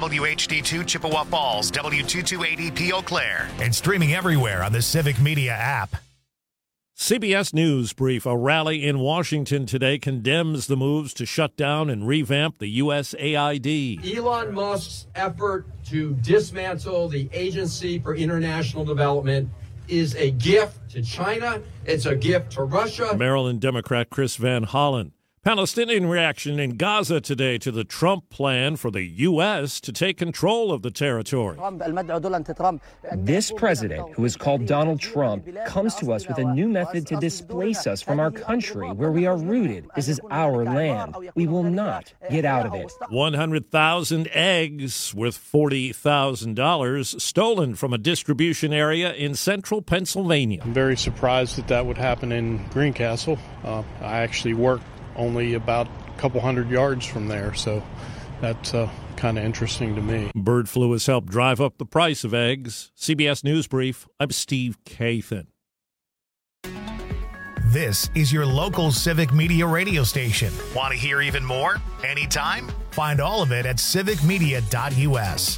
WHD2 Chippewa Falls, W228EP Eau Claire, and streaming everywhere on the Civic Media app. CBS News brief. A rally in Washington today condemns the moves to shut down and revamp the USAID. Elon Musk's effort to dismantle the Agency for International Development is a gift to China. It's a gift to Russia. Maryland Democrat Chris Van Hollen. Palestinian reaction in Gaza today to the Trump plan for the U.S. to take control of the territory. This president, who is called Donald Trump, comes to us with a new method to displace us from our country where we are rooted. This is our land. We will not get out of it. 100,000 eggs worth $40,000 stolen from a distribution area in central Pennsylvania. I'm very surprised that would happen in Greencastle. I actually work only about a couple hundred yards from there, so that's kind of interesting to me. Bird flu has helped drive up the price of eggs. CBS News Brief, I'm Steve Kathan. This is your local Civic Media radio station. Want to hear even more? Anytime? Find all of it at civicmedia.us.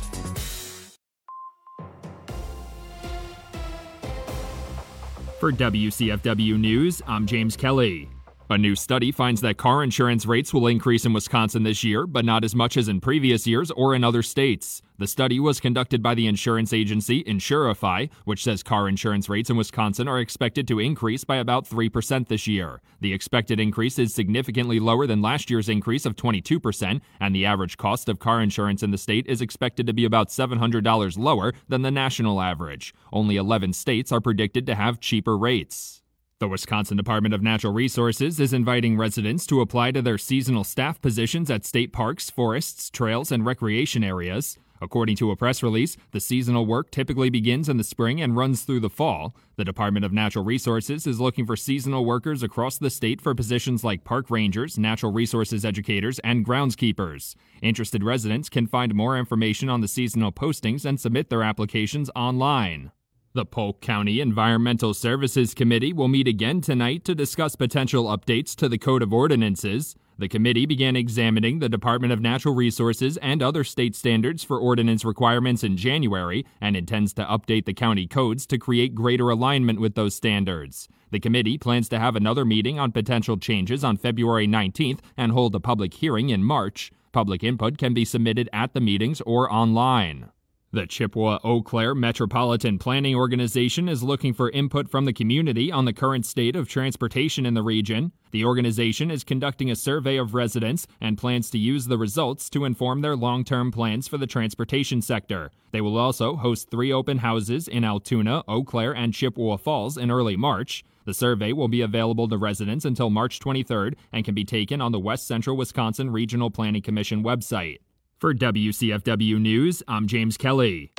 For WCFW News, I'm James Kelly. A new study finds that car insurance rates will increase in Wisconsin this year, but not as much as in previous years or in other states. The study was conducted by the insurance agency Insurify, which says car insurance rates in Wisconsin are expected to increase by about 3% this year. The expected increase is significantly lower than last year's increase of 22%, and the average cost of car insurance in the state is expected to be about $700 lower than the national average. Only 11 states are predicted to have cheaper rates. The Wisconsin Department of Natural Resources is inviting residents to apply to their seasonal staff positions at state parks, forests, trails, and recreation areas. According to a press release, the seasonal work typically begins in the spring and runs through the fall. The Department of Natural Resources is looking for seasonal workers across the state for positions like park rangers, natural resources educators, and groundskeepers. Interested residents can find more information on the seasonal postings and submit their applications online. The Polk County Environmental Services Committee will meet again tonight to discuss potential updates to the Code of Ordinances. The committee began examining the Department of Natural Resources and other state standards for ordinance requirements in January and intends to update the county codes to create greater alignment with those standards. The committee plans to have another meeting on potential changes on February 19th and hold a public hearing in March. Public input can be submitted at the meetings or online. The Chippewa-Eau Claire Metropolitan Planning Organization is looking for input from the community on the current state of transportation in the region. The organization is conducting a survey of residents and plans to use the results to inform their long-term plans for the transportation sector. They will also host 3 open houses in Altoona, Eau Claire, and Chippewa Falls in early March. The survey will be available to residents until March 23rd and can be taken on the West Central Wisconsin Regional Planning Commission website. For WCFW News, I'm James Kelly.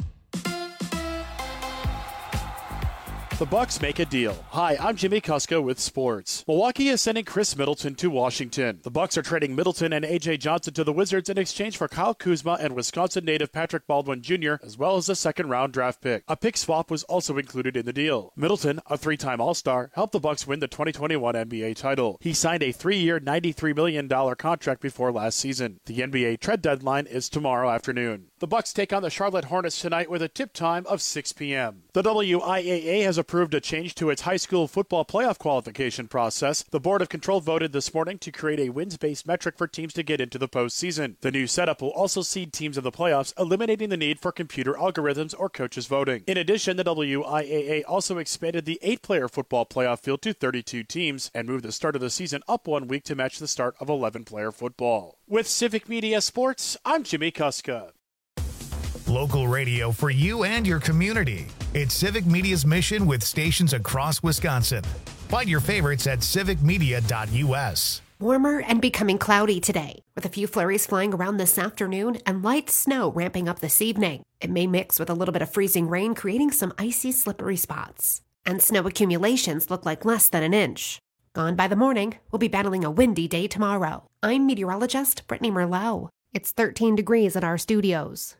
The Bucks make a deal. Hi, I'm Jimmy Kuska with sports. Milwaukee is sending Chris Middleton to Washington. The Bucks are trading Middleton and A.J. Johnson to the Wizards in exchange for Kyle Kuzma and Wisconsin native Patrick Baldwin Jr., as well as a second-round draft pick. A pick swap was also included in the deal. Middleton, a 3-time All-Star, helped the Bucks win the 2021 NBA title. He signed a 3-year, $93 million contract before last season. The NBA trade deadline is tomorrow afternoon. The Bucks take on the Charlotte Hornets tonight with a tip time of 6 p.m. The WIAA has approved a change to its high school football playoff qualification process. The Board of Control voted this morning to create a wins-based metric for teams to get into the postseason. The new setup will also seed teams in the playoffs, eliminating the need for computer algorithms or coaches voting. In addition, the WIAA also expanded the 8-player football playoff field to 32 teams and moved the start of the season up 1 week to match the start of 11-player football. With Civic Media Sports, I'm Jimmy Kuska. Local radio for you and your community. It's Civic Media's mission with stations across Wisconsin. Find your favorites at civicmedia.us. Warmer and becoming cloudy today, with a few flurries flying around this afternoon and light snow ramping up this evening. It may mix with a little bit of freezing rain, creating some icy, slippery spots. And snow accumulations look like less than an inch. Gone by the morning, we'll be battling a windy day tomorrow. I'm meteorologist Brittany Merlot. It's 13 degrees at our studios.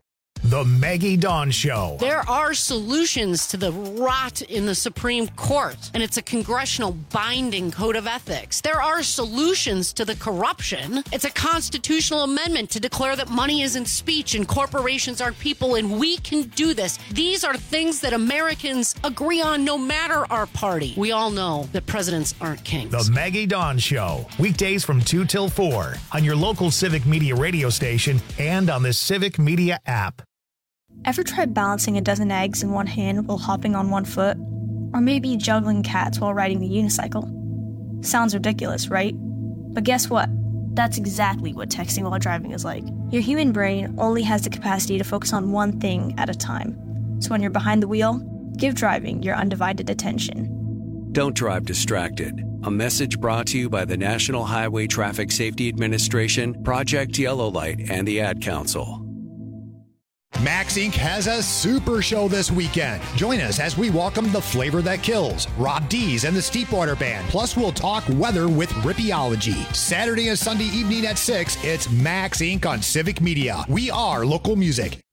The Maggie Dawn Show. There are solutions to the rot in the Supreme Court, and it's a congressional binding code of ethics. There are solutions to the corruption. It's a constitutional amendment to declare that money isn't speech and corporations aren't people, and we can do this. These are things that Americans agree on no matter our party. We all know that presidents aren't kings. The Maggie Dawn Show. Weekdays from 2 till 4 on your local Civic Media radio station and on the Civic Media app. Ever tried balancing a dozen eggs in one hand while hopping on one foot? Or maybe juggling cats while riding the unicycle? Sounds ridiculous, right? But guess what? That's exactly what texting while driving is like. Your human brain only has the capacity to focus on one thing at a time. So when you're behind the wheel, give driving your undivided attention. Don't drive distracted. A message brought to you by the National Highway Traffic Safety Administration, Project Yellow Light, and the Ad Council. Max Inc. has a super show this weekend. Join us as we welcome The Flavor That Kills, Rob Dees and the Steepwater Band. Plus, we'll talk weather with Rippeology. Saturday and Sunday evening at 6, it's Max Inc. on Civic Media. We are local music.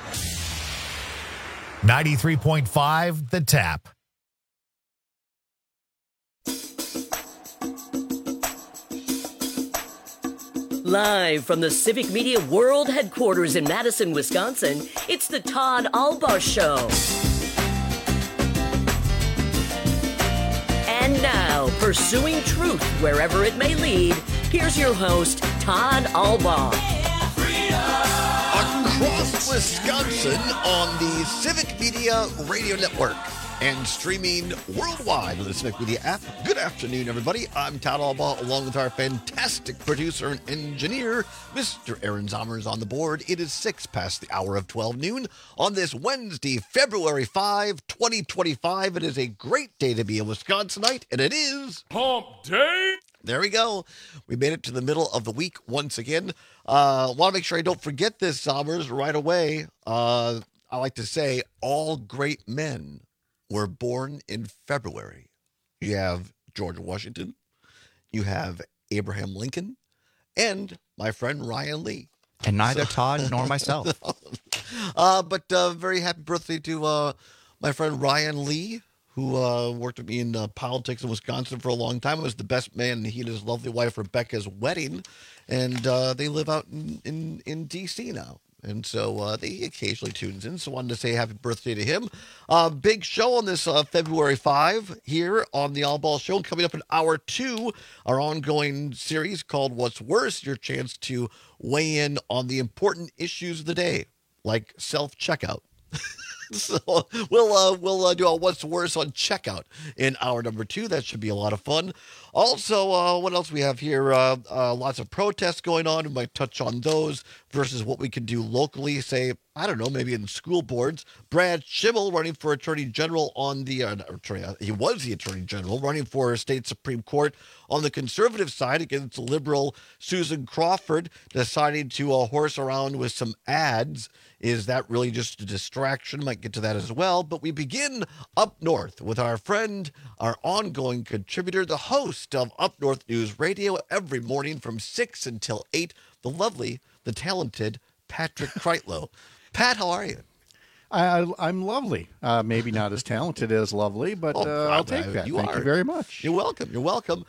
93.5 The Tap. Live from the Civic Media World Headquarters in Madison, Wisconsin, it's the Todd Albaugh Show. And now, pursuing truth wherever it may lead, here's your host, Todd Albaugh. Across Wisconsin on the Civic Media Radio Network and streaming worldwide on the Civic Media app. Good afternoon, everybody. I'm Todd Albaugh, along with our fantastic producer and engineer, Mr. Aaron Zommers on the board. It is 6 past the hour of 12 noon on this Wednesday, February 5, 2025. It is a great day to be a Wisconsinite, and it is Hump Day. There we go. We made it to the middle of the week once again. Want to make sure I don't forget this, Zommers, right away. I like to say all great men were born in February. You have George Washington, you have Abraham Lincoln, and my friend Ryan Lee. And neither Todd nor myself. But very happy birthday to my friend Ryan Lee, who worked with me in politics in Wisconsin for a long time. It was the best man. He and his lovely wife Rebecca's wedding, and they live out in D.C. now. And so he occasionally tunes in. So wanted to say happy birthday to him. Big show on this February 5 here on the Albaugh Show. Coming up in hour 2, our ongoing series called What's Worse? Your chance to weigh in on the important issues of the day, like self-checkout. So we'll do a What's Worse on checkout in hour number 2. That should be a lot of fun. Also, what else we have here? Lots of protests going on. We might touch on those versus what we can do locally. Say, I don't know, maybe in school boards. Brad Schimmel running for Attorney General on the he was the Attorney General running for state Supreme Court on the conservative side against liberal Susan Crawford, deciding to horse around with some ads. Is that really just a distraction? Might get to that as well. But we begin up north with our friend, our ongoing contributor, the host of Up North News Radio every morning from 6 until 8, the lovely, the talented Patrick Kreitlow. Pat, how are you? I'm lovely. Maybe not as talented as lovely, but I'll take that. Thank you very much. You're welcome. You're welcome.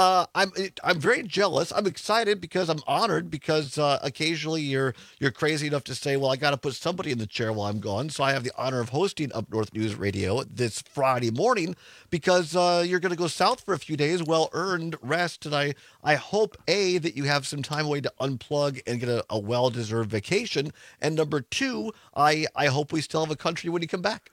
I'm very jealous. I'm excited because I'm honored because occasionally you're crazy enough to say, well, I got to put somebody in the chair while I'm gone. So I have the honor of hosting Up North News Radio this Friday morning because you're going to go south for a few days, well-earned rest. And I hope, A, that you have some time away to unplug and get a well-deserved vacation. And number 2, I hope we still have a country when you come back.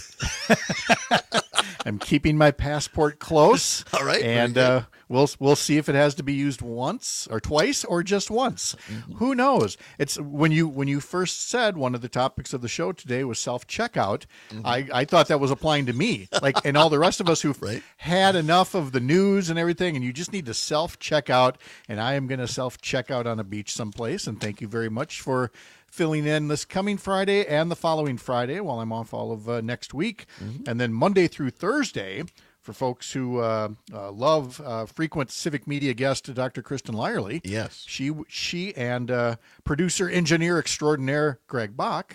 I'm keeping my passport close. All right. And we'll see if it has to be used once or twice or just once. Mm-hmm. Who knows? It's when you first said one of the topics of the show today was self-checkout, mm-hmm. I thought that was applying to me, like, and all the rest of us who've had enough of the news and everything, and you just need to self-checkout, and I am going to self-checkout on a beach someplace, and thank you very much for filling in this coming Friday and the following Friday while I'm off all of next week. Mm-hmm. And then Monday through Thursday, for folks who love frequent Civic Media guest Dr. Kristen Lyerly. Yes. She and producer engineer extraordinaire Greg Bach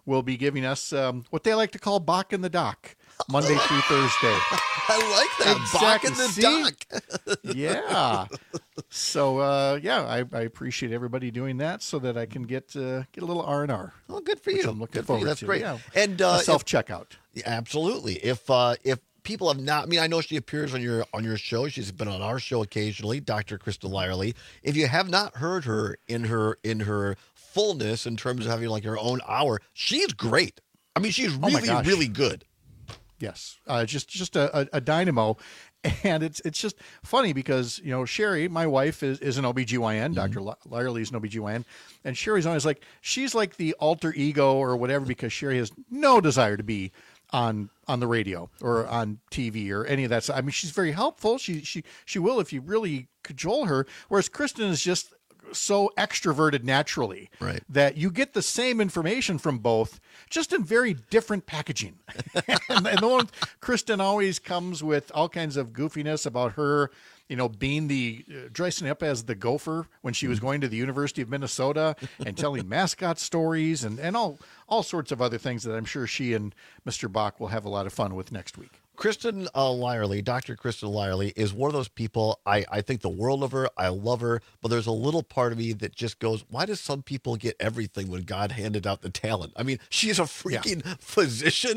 will be giving us what they like to call Bach in the Dock, Monday through Thursday. I like that. Exactly. Bach in the Dock. Yeah. So, I appreciate everybody doing that so that I can get a little R&R. Well, good for you. I'm looking Good for you. forward That's to. great. Yeah. And self-checkout. Yeah, absolutely. If people have not, I mean, I know she appears on your show. She's been on our show occasionally, Dr. Krista Lyerly. If you have not heard her in her fullness in terms of having like her own hour, she's great. I mean, she's really good. Yes, just a dynamo. And it's just funny because, Sherry, my wife, is an OBGYN. Dr. Lyerly is an OBGYN. And Sherry's always like, she's like the alter ego or whatever because Sherry has no desire to be on the radio or on TV or any of that. I mean, she's very helpful. She will if you really cajole her. Whereas Kristen is just so extroverted naturally that you get the same information from both, just in very different packaging. and the one Kristen always comes with all kinds of goofiness about her, being dressing up as the gopher when she was going to the University of Minnesota and telling mascot stories and all sorts of other things that I'm sure she and Mr. Bach will have a lot of fun with next week. Kristen Lyerly, Dr. Kristen Lyerly, is one of those people, I think the world of her. I love her, but there's a little part of me that just goes, why do some people get everything when God handed out the talent? I mean, she's a freaking physician,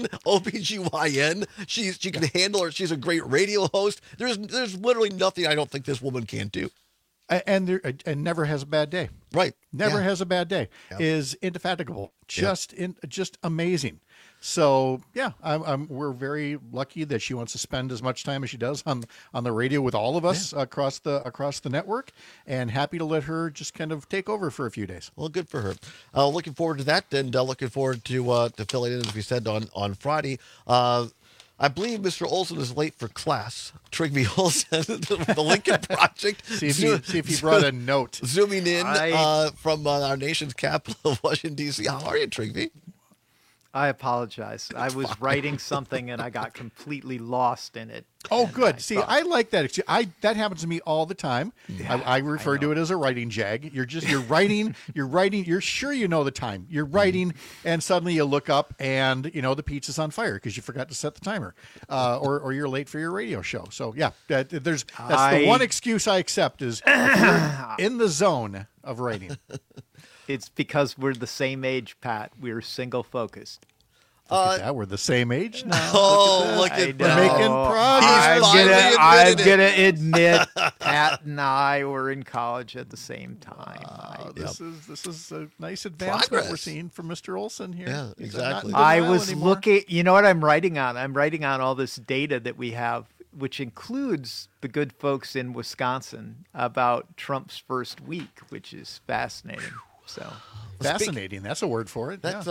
OBGYN. She can handle her. She's a great radio host. There's literally nothing I don't think this woman can't do. And never has a bad day. Right. Never has a bad day. Yeah. Is indefatigable. Just amazing. So we're very lucky that she wants to spend as much time as she does on the radio with all of us across the network, and happy to let her just kind of take over for a few days. Well, good for her. Looking forward to that, and looking forward to filling in, as we said, on Friday. I believe Mr. Olson is late for class. Trigby Olson, the Lincoln Project. see if he brought a note. Zooming in from our nation's capital of Washington, D.C. How are you, Trigby? I apologize. I was writing something and I got completely lost in it. Oh, good. I like that. That happens to me all the time. Yeah, I refer to it as a writing jag. You're writing, you're sure you know the time. You're writing, and suddenly you look up and, the pizza's on fire because you forgot to set the timer, or you're late for your radio show. So, yeah, that's the one excuse I accept is if you're in the zone of writing. It's because we're the same age, Pat. We're single focused. Look at that. We're the same age now. Look at that. We're making progress. I'm gonna admit, Pat and I were in college at the same time. This is a nice advancement we're seeing from Mr. Olson here. Yeah, exactly. I was looking. You know what I'm writing on? I'm writing on all this data that we have, which includes the good folks in Wisconsin about Trump's first week, which is fascinating. So fascinating. That's a word for it. That's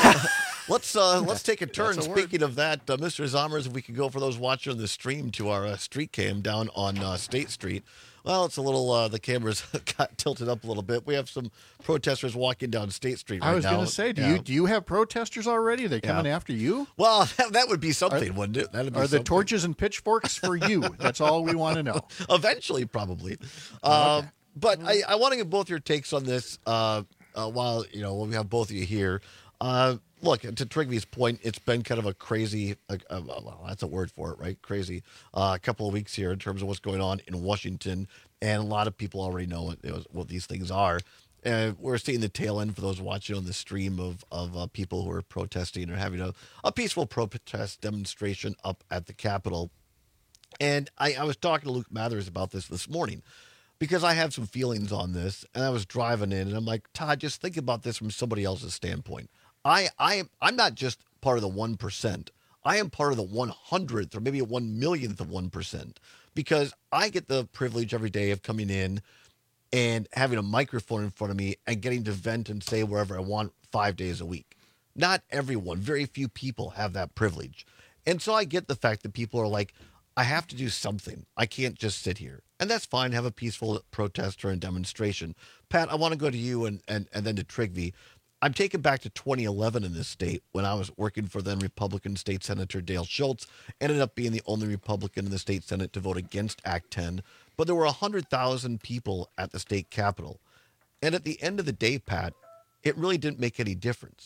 let's take a turn. Speaking of that, Mr. Zommers, if we could go for those watching the stream to our street cam down on State Street. Well, it's a little, the cameras got tilted up a little bit. We have some protesters walking down State Street right now. I was going to say, do you have protesters already? Are they coming after you? Well, that would be something, wouldn't it? That'd be something. The torches and pitchforks for you? That's all we want to know. Eventually, probably. Okay. But I want to get both your takes on this while we have both of you here. Look, to Trigby's point, it's been kind of a crazy, well, that's a word for it, right? Crazy couple of weeks here in terms of what's going on in Washington. And a lot of people already know what these things are. And we're seeing the tail end for those watching on the stream of people who are protesting or having a peaceful protest demonstration up at the Capitol. And I was talking to Luke Mathers about this morning, because I have some feelings on this, and I was driving in, and I'm like, Todd, just think about this from somebody else's standpoint. I'm not just part of the 1%. I am part of the 100th or maybe a 1/1,000,000th of 1%, because I get the privilege every day of coming in and having a microphone in front of me and getting to vent and say wherever I want 5 days a week. Not everyone, very few people have that privilege. And so I get the fact that people are like, I have to do something. I can't just sit here. And that's fine. Have a peaceful protest or a demonstration. Pat, I want to go to you and then to Trigby. I'm taken back to 2011 in this state when I was working for then Republican State Senator Dale Schultz. Ended up being the only Republican in the state Senate to vote against Act 10. But there were 100,000 people at the state capitol. And at the end of the day, Pat, it really didn't make any difference.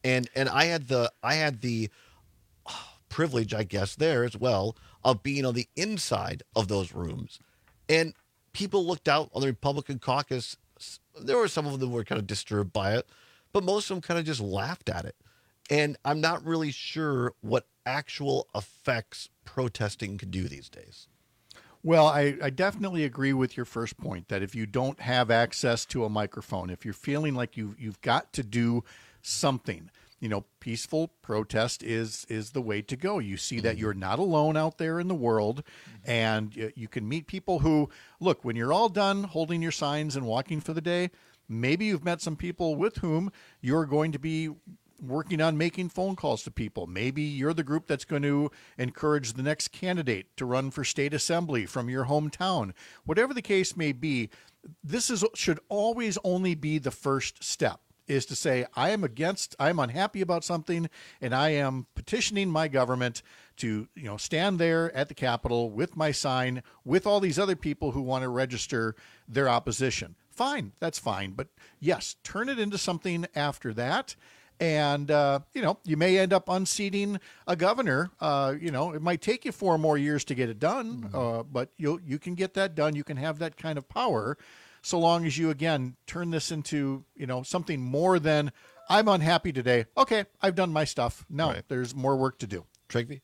And I had the privilege, I guess, there as well of being on the inside of those rooms. And people looked out on the Republican caucus. There were some of them that were kind of disturbed by it, but most of them kind of just laughed at it. And I'm not really sure what actual effects protesting can do these days. Well, I definitely agree with your first point that if you don't have access to a microphone, if you're feeling like you've got to do something, peaceful protest is the way to go. You see that you're not alone out there in the world, and you can meet people who, look, when you're all done holding your signs and walking for the day, maybe you've met some people with whom you're going to be working on making phone calls to people. Maybe you're the group that's going to encourage the next candidate to run for state assembly from your hometown. Whatever the case may be, should always only be the first step, is to say, I'm unhappy about something, and I am petitioning my government to, stand there at the Capitol with my sign, with all these other people who want to register their opposition. Fine, that's fine. But yes, turn it into something after that. And, you may end up unseating a governor. It might take you 4 more years to get it done, but you can get that done. You can have that kind of power so long as you, again, turn this into, something more than I'm unhappy today. Okay, I've done my stuff. No, There's more work to do. Trigby?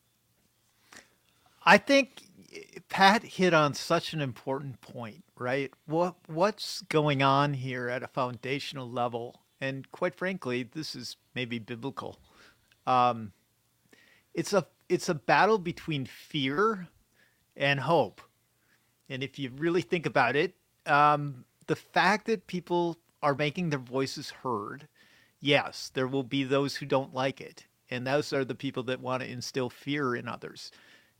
I think Pat hit on such an important point, right? What's going on here at a foundational level? And quite frankly, this is maybe biblical. It's a battle between fear and hope. And if you really think about it, the fact that people are making their voices heard, yes, there will be those who don't like it. And those are the people that want to instill fear in others.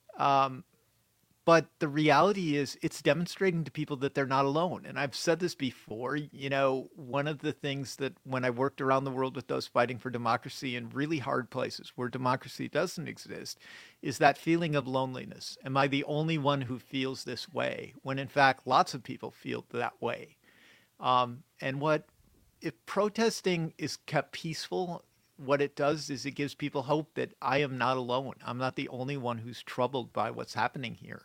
But the reality is it's demonstrating to people that they're not alone. And I've said this before, one of the things that when I worked around the world with those fighting for democracy in really hard places where democracy doesn't exist, is that feeling of loneliness. Am I the only one who feels this way? When in fact, lots of people feel that way. If protesting is kept peaceful, what it does is it gives people hope that I am not alone. I'm not the only one who's troubled by what's happening here.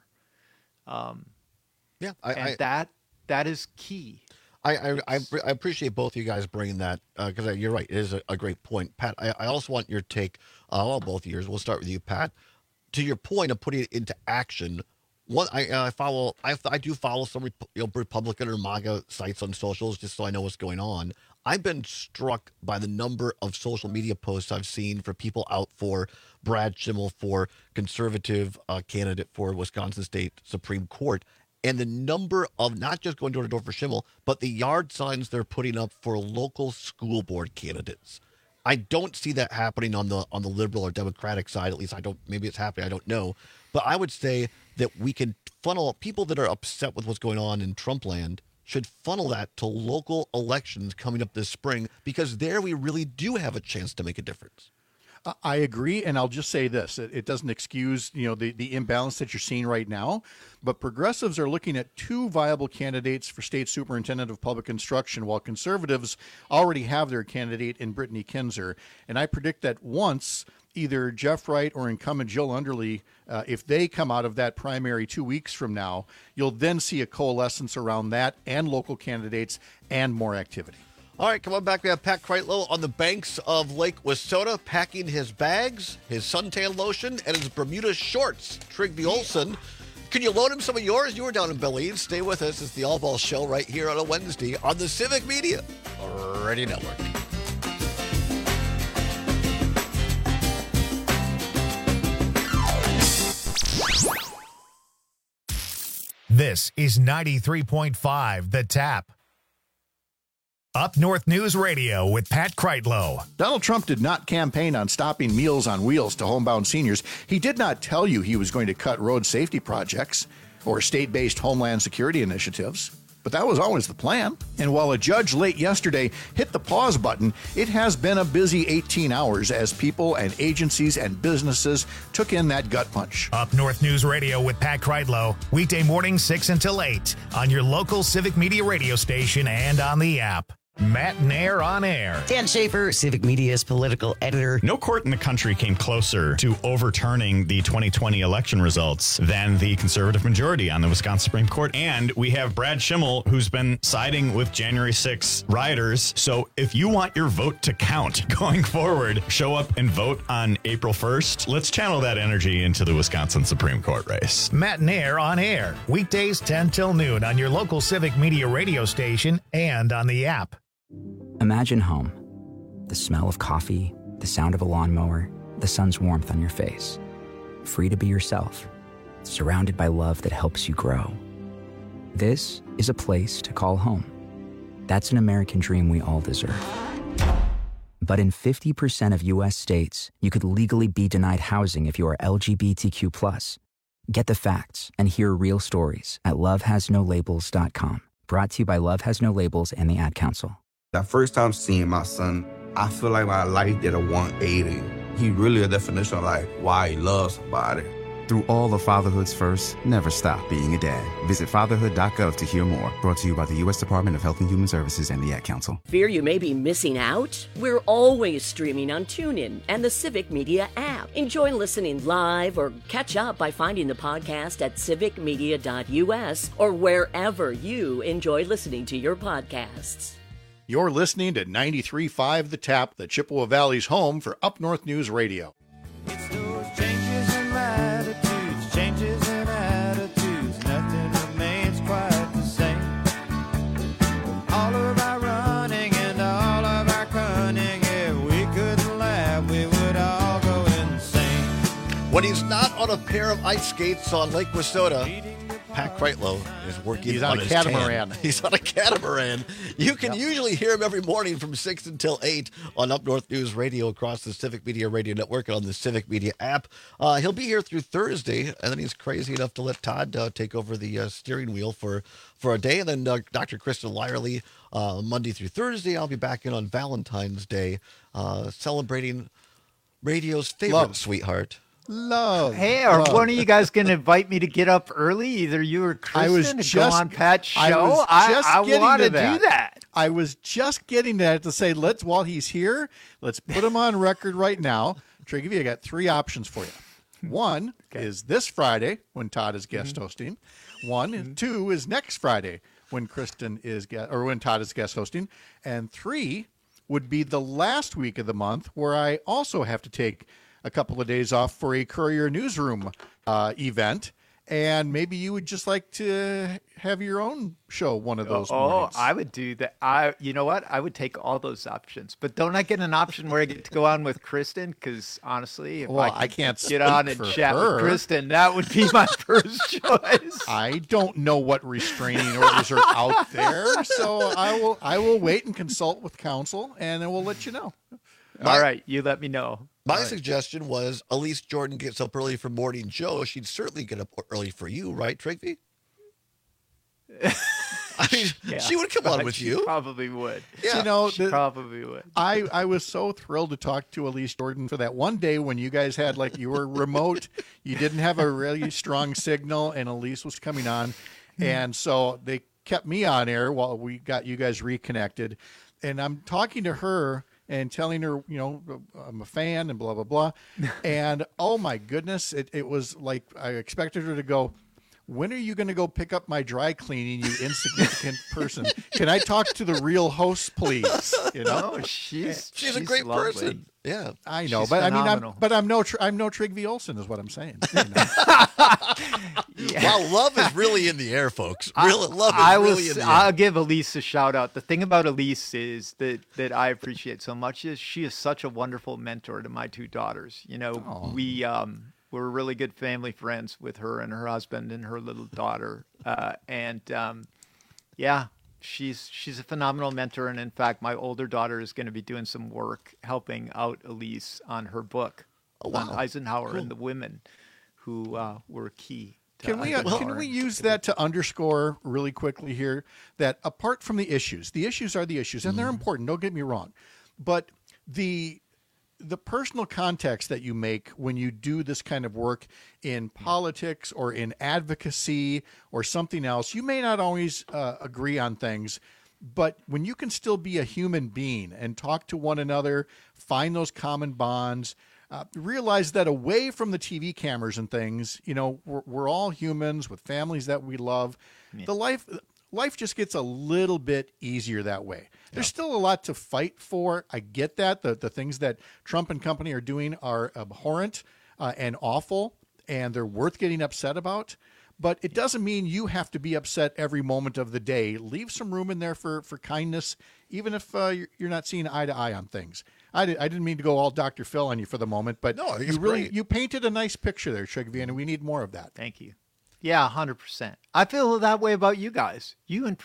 That is key. I appreciate both of you guys bringing that because you're right. It is a great point, Pat. I also want your take on both of yours. We'll start with you, Pat. To your point of putting it into action, I do follow some Republican or MAGA sites on socials just so I know what's going on. I've been struck by the number of social media posts I've seen for people out for Brad Schimel for conservative candidate for Wisconsin State Supreme Court, and the number of not just going door to door for Schimel, but the yard signs they're putting up for local school board candidates. I don't see that happening on the liberal or Democratic side. At least I don't. Maybe it's happening. I don't know. But I would say that we can funnel people that are upset with what's going on in Trump land should funnel that to local elections coming up this spring, because there we really do have a chance to make a difference. I agree, and I'll just say this. It doesn't excuse, the imbalance that you're seeing right now, but progressives are looking at 2 viable candidates for state superintendent of public instruction, while conservatives already have their candidate in Brittany Kinzer. And I predict that once either Jeff Wright or incumbent Jill Underly, if they come out of that primary 2 weeks from now, you'll then see a coalescence around that and local candidates and more activity. All right, come on back. We have Pat Kreitlow on the banks of Lake Wissota packing his bags, his suntan lotion, and his Bermuda shorts. Trigby Olson, can you loan him some of yours? You were down in Belize. Stay with us. It's the All Ball Show right here on a Wednesday on the Civic Media Radio Network. This is 93.5 The Tap. Up North News Radio with Pat Kreitlow. Donald Trump did not campaign on stopping Meals on Wheels to homebound seniors. He did not tell you he was going to cut road safety projects or state-based homeland security initiatives. But that was always the plan. And while a judge late yesterday hit the pause button, it has been a busy 18 hours as people and agencies and businesses took in that gut punch. Up North News Radio with Pat Kreitlow, weekday morning 6 until 8 on your local Civic Media radio station and on the app. Matt Nair on air. Dan Schaefer, Civic Media's political editor. No court in the country came closer to overturning the 2020 election results than the conservative majority on the Wisconsin Supreme Court. And we have Brad Schimmel, who's been siding with January 6 rioters. So if you want your vote to count going forward, show up and vote on April 1st. Let's channel that energy into the Wisconsin Supreme Court race. Matt Nair on air. Weekdays 10 till noon on your local Civic Media radio station and on the app. Imagine home. The smell of coffee, the sound of a lawnmower, the sun's warmth on your face. Free to be yourself, surrounded by love that helps you grow. This is a place to call home. That's an American dream we all deserve. But in 50% of U.S. states, you could legally be denied housing if you are LGBTQ+. Get the facts and hear real stories at lovehasnolabels.com. Brought to you by Love Has No Labels and the Ad Council. The first time seeing my son, I feel like my life did a 180. He really a definition of like why he loves somebody. Through all of fatherhood's first, never stop being a dad. Visit fatherhood.gov to hear more. Brought to you by the U.S. Department of Health and Human Services and the Ad Council. Fear you may be missing out? We're always streaming on TuneIn and the Civic Media app. Enjoy listening live or catch up by finding the podcast at civicmedia.us or wherever you enjoy listening to your podcasts. You're listening to 93.5 The Tap, the Chippewa Valley's home for Up North News Radio. It's those changes in latitudes, changes in attitudes, nothing remains quite the same. All of our running and all of our cunning, if we couldn't laugh, we would all go insane. When he's not on a pair of ice skates on Lake Wissota, Pat Kreitlow is working on his catamaran. He's on a catamaran. You can usually hear him every morning from 6 until 8 on Up North News Radio across the Civic Media Radio Network and on the Civic Media app. He'll be here through Thursday, and then he's crazy enough to let Todd take over the steering wheel for a day. And then Dr. Kristen Lyerly, Monday through Thursday. I'll be back in on Valentine's Day, celebrating radio's favorite sweetheart. Love. Hey, are one of you guys going to invite me to get up early? Either you or Kristen to go on Pat's show? I want to do that. I was just getting that to say, while he's here, let's put him on record right now. Triggy, I got 3 options for you. One is this Friday when Todd is guest hosting. One and 2 is next Friday when Kristen is when Todd is guest hosting. And 3 would be the last week of the month where I also have to take a couple of days off for a Courier Newsroom event, and maybe you would just like to have your own show one of those mornings. I would do that. You know what? I would take all those options, but don't I get an option where I get to go on with Kristen? Because honestly, if I can't get on and chat with Kristen, that would be my first choice. I don't know what restraining orders are out there, so I will wait and consult with counsel, and then we'll let you know. All right, you let me know. My suggestion was Elise Jordan gets up early for Morning Joe. She'd certainly get up early for you, right, Trigby? I mean, she would come on with you. Probably would. Yeah. She probably would. I was so thrilled to talk to Elise Jordan for that one day when you guys had, you were remote. You didn't have a really strong signal, and Elise was coming on. And so they kept me on air while we got you guys reconnected. And I'm talking to her and telling her, I'm a fan and blah, blah, blah. And, oh, my goodness, it was like I expected her to go, when are you going to go pick up my dry cleaning, you insignificant person? Can I talk to the real host, please? She's a great person. Yeah, I know, she's but phenomenal. I'm no Trigby Olsen, is what I'm saying. Wow, love is really in the air, folks. Love is really in the air. I'll give Elise a shout out. The thing about Elise is that I appreciate so much is she is such a wonderful mentor to my 2 daughters. We're really good family friends with her and her husband and her little daughter. She's a phenomenal mentor. And in fact, my older daughter is going to be doing some work helping out Elise on her book on Eisenhower and the women who were key. Can we use that to underscore really quickly here that apart from the issues are the issues, and they're important, don't get me wrong, but the personal context that you make when you do this kind of work in politics or in advocacy or something else, you may not always agree on things, But when you can still be a human being and talk to one another, find those common bonds, realize that away from the TV cameras and things, we're all humans with families that we love. Yeah. The life just gets a little bit easier that way. Yeah. There's still a lot to fight for. I get that. The things that Trump and company are doing are abhorrent and awful, and they're worth getting upset about. But it doesn't mean you have to be upset every moment of the day. Leave some room in there for kindness, even if you're not seeing eye to eye on things. I didn't mean to go all Dr. Phil on you for the moment, but no, you painted a nice picture there, Trigvi, and we need more of that. Thank you. Yeah, 100%. I feel that way about you guys.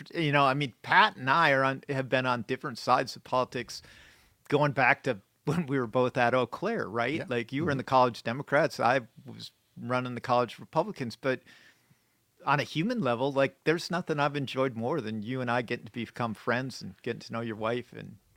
Pat and I have been on different sides of politics going back to when we were both at Eau Claire, right? Yeah. Like you were in the College Democrats, I was running the College Republicans, but on a human level, like there's nothing I've enjoyed more than you and I getting to become friends and getting to know your wife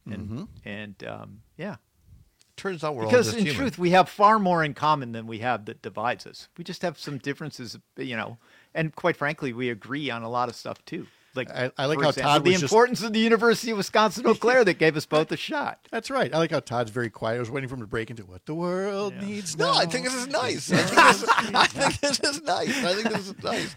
and yeah. Turns out we're because all just in human. truth we have far more in common than we have that divides us. We just have some differences, and quite frankly, we agree on a lot of stuff too. Like I like how Todd was the importance of the University of Wisconsin Eau Claire that gave us both a shot. That's right. I like how Todd's very quiet. I was waiting for him to break into what the world needs now. No, I think this is nice. I think this is nice.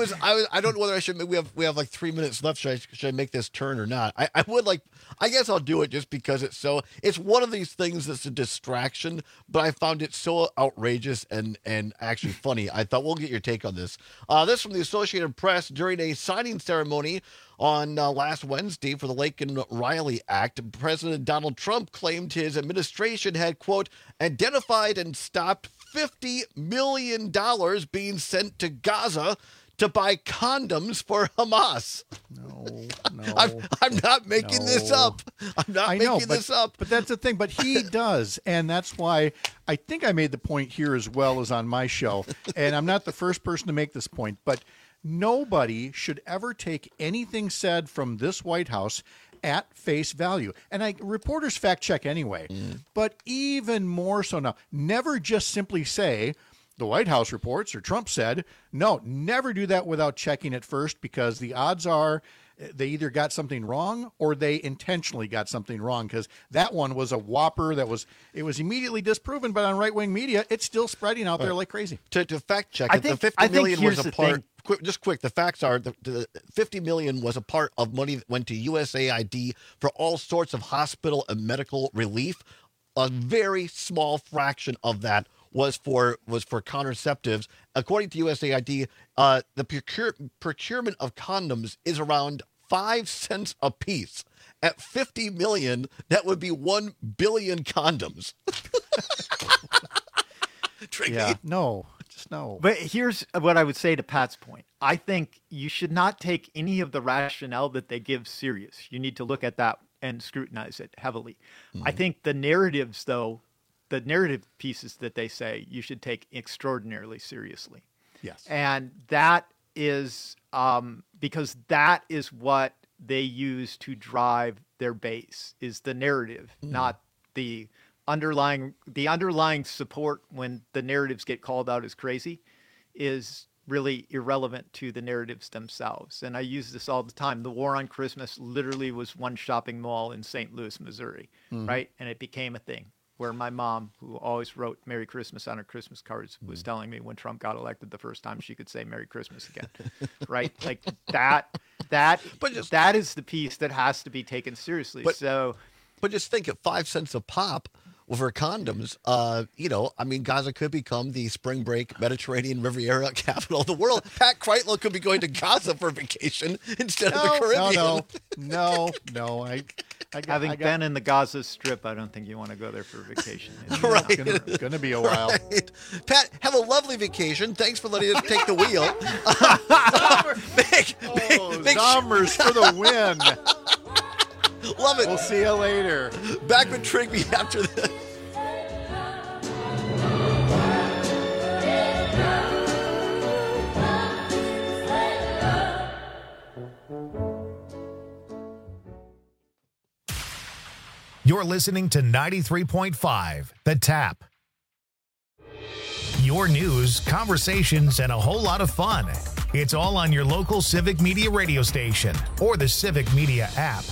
I don't know whether I should. We have like 3 minutes left. Should I make this turn or not? I would like. I guess I'll do it just because it's one of these things that's a distraction, but I found it so outrageous and actually funny. I thought we'll get your take on this. This from the Associated Press during a signing ceremony on last Wednesday for the Laken Riley Act. President Donald Trump claimed his administration had, quote, identified and stopped $50 million being sent to Gaza to buy condoms for Hamas. No. I'm not making this up. I'm not making this up. But that's the thing. But he does. And that's why I think I made the point here as well as on my show. And I'm not the first person to make this point. But nobody should ever take anything said from this White House at face value. And reporters fact check anyway. But even more so now, never just simply say, the White House reports or Trump said. No, never do that without checking it first, because the odds are they either got something wrong or they intentionally got something wrong, because that one was a whopper it was immediately disproven, but on right-wing media, it's still spreading out there like crazy. To fact check it, the $50 million was a part. The facts are the $50 million was a part of money that went to USAID for all sorts of hospital and medical relief. A very small fraction of that was for contraceptives. According to USAID, the procurement of condoms is around 5 cents a piece. At $50 million, that would be 1 billion condoms. Tricky. Yeah, no. No. But here's what I would say to Pat's point. I think you should not take any of the rationale that they give serious. You need to look at that and scrutinize it heavily. I think the narratives, though, the narrative pieces that they say, you should take extraordinarily seriously. Yes. And that is because that is what they use to drive their base, is the narrative, not the underlying support. When the narratives get called out as crazy is really irrelevant to the narratives themselves. And I use this all the time. The war on Christmas literally was one shopping mall in St. Louis, Missouri, right? And it became a thing where my mom, who always wrote Merry Christmas on her Christmas cards, was telling me when Trump got elected the first time she could say Merry Christmas again, right? Like that is the piece that has to be taken seriously. But just think, at 5 cents a pop for condoms, Gaza could become the spring break Mediterranean Riviera capital of the world. Pat Kreitlow could be going to Gaza for vacation instead of the Caribbean. No. Having been in the Gaza Strip, I don't think you want to go there for a vacation. Right. It's going to be a while. Right. Pat, have a lovely vacation. Thanks for letting us take the wheel. Big Zombers for the win. Love it. We'll see you later. Back with Trigby after this. You're listening to 93.5 The Tap. Your news, conversations, and a whole lot of fun. It's all on your local Civic Media radio station or the Civic Media app.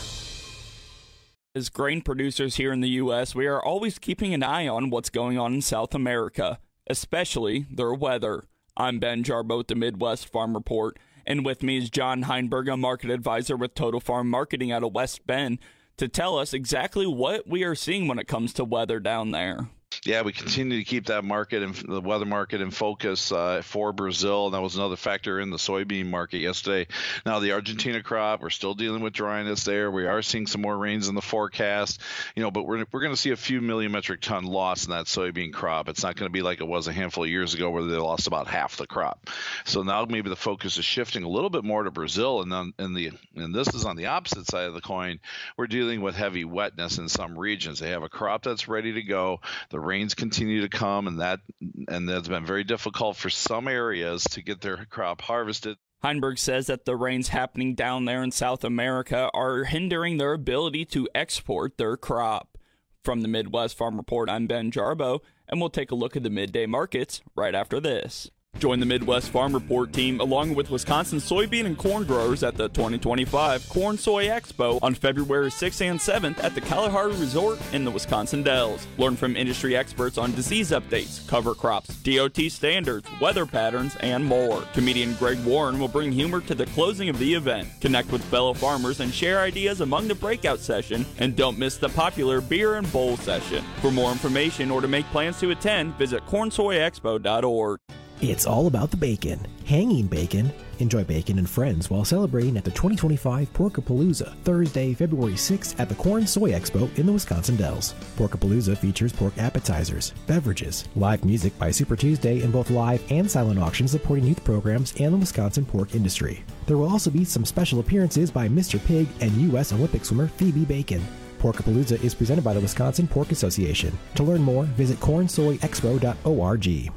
As grain producers here in the U.S., we are always keeping an eye on what's going on in South America, especially their weather. I'm Ben Jarbo, the Midwest Farm Report, and with me is John Heinberg, a market advisor with Total Farm Marketing out of West Bend, to tell us exactly what we are seeing when it comes to weather down there. Yeah, we continue to keep that market and the weather market in focus for Brazil. And that was another factor in the soybean market yesterday. Now, the Argentina crop, we're still dealing with dryness there. We are seeing some more rains in the forecast, but we're going to see a few million metric ton loss in that soybean crop. It's not going to be like it was a handful of years ago where they lost about half the crop. So now maybe the focus is shifting a little bit more to Brazil. And this is on the opposite side of the coin. We're dealing with heavy wetness in some regions. They have a crop that's ready to go. The rains continue to come, and that's been very difficult for some areas to get their crop harvested. Heinberg says that the rains happening down there in South America are hindering their ability to export their crop. From the Midwest Farm Report, I'm Ben Jarbo, and we'll take a look at the midday markets right after this. Join the Midwest Farm Report team along with Wisconsin soybean and corn growers at the 2025 Corn Soy Expo on February 6th and 7th at the Kalahari Resort in the Wisconsin Dells. Learn from industry experts on disease updates, cover crops, DOT standards, weather patterns, and more. Comedian Greg Warren will bring humor to the closing of the event. Connect with fellow farmers and share ideas among the breakout session, and don't miss the popular beer and bowl session. For more information or to make plans to attend, visit cornsoyexpo.org. It's all about the bacon. Hanging bacon. Enjoy bacon and friends while celebrating at the 2025 Porkapalooza, Thursday, February 6th at the Corn Soy Expo in the Wisconsin Dells. Porkapalooza features pork appetizers, beverages, live music by Super Tuesday, and both live and silent auctions supporting youth programs and the Wisconsin pork industry. There will also be some special appearances by Mr. Pig and U.S. Olympic swimmer Phoebe Bacon. Porkapalooza is presented by the Wisconsin Pork Association. To learn more, visit cornsoyexpo.org.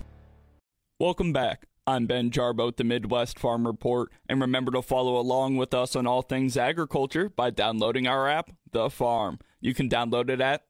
Welcome back. I'm Ben Jarbo, the Midwest Farm Report, and remember to follow along with us on all things agriculture by downloading our app, The Farm. You can download it at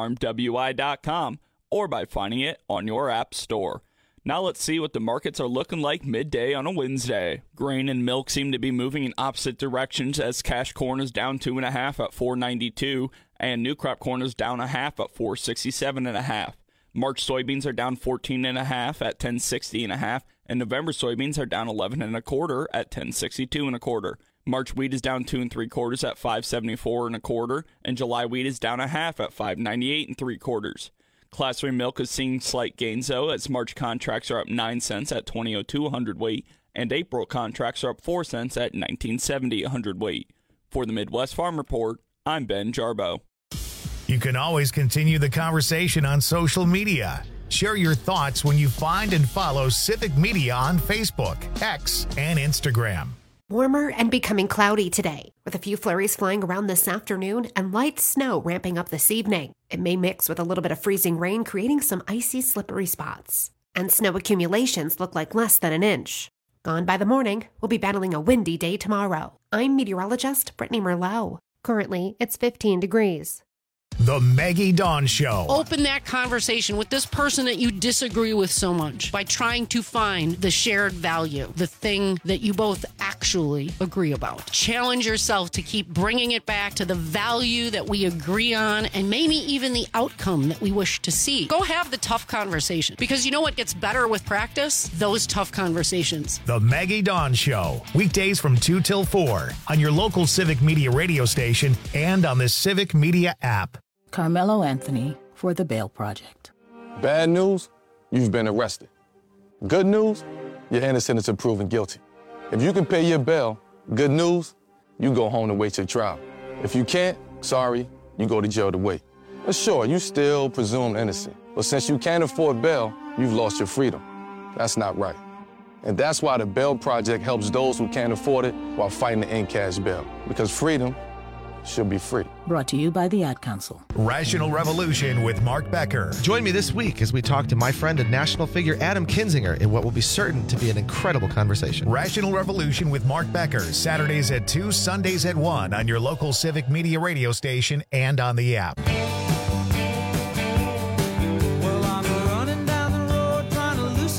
thefarmwi.com or by finding it on your app store. Now let's see what the markets are looking like midday on a Wednesday. Grain and milk seem to be moving in opposite directions as cash corn is down 2.5 at $4.92 and new crop corn is down 0.5 at $4.67.5. March soybeans are down 14.5 at $10.60.5, and November soybeans are down 11.25 at $10.62.25. March wheat is down 2 3/4 at $5.74.25, and July wheat is down 0.5 at $5.98 3/4. Class 3 milk is seeing slight gains though, as March contracts are up 9 cents at $20.02 a hundredweight, and April contracts are up 4 cents at $19.70 a hundredweight. For the Midwest Farm Report, I'm Ben Jarbo. You can always continue the conversation on social media. Share your thoughts when you find and follow Civic Media on Facebook, X, and Instagram. Warmer and becoming cloudy today, with a few flurries flying around this afternoon and light snow ramping up this evening. It may mix with a little bit of freezing rain, creating some icy, slippery spots. And snow accumulations look like less than an inch. Gone by the morning, we'll be battling a windy day tomorrow. I'm meteorologist Brittany Merlot. Currently, it's 15 degrees. The Maggie Dawn Show. Open that conversation with this person that you disagree with so much by trying to find the shared value, the thing that you both actually agree about. Challenge yourself to keep bringing it back to the value that we agree on and maybe even the outcome that we wish to see. Go have the tough conversation, because you know what gets better with practice? Those tough conversations. The Maggie Dawn Show. Weekdays from 2 till 4 on your local Civic Media radio station and on the Civic Media app. Carmelo Anthony for the Bail Project. Bad news, you've been arrested. Good news, you're innocent until proven guilty. If you can pay your bail, good news, you go home to wait your trial. If you can't, sorry, you go to jail to wait. But sure, you still presumed innocent. But since you can't afford bail, you've lost your freedom. That's not right. And that's why the Bail Project helps those who can't afford it while fighting to end cash bail. Because freedom should be free. Brought to you by the Ad Council. Rational Revolution with Mark Becker. Join me this week as we talk to my friend and national figure Adam Kinzinger in what will be certain to be an incredible conversation. Rational Revolution with Mark Becker, Saturdays at 2, Sundays at 1 on your local Civic Media radio station and on the app. Well, I'm running down the road trying to lose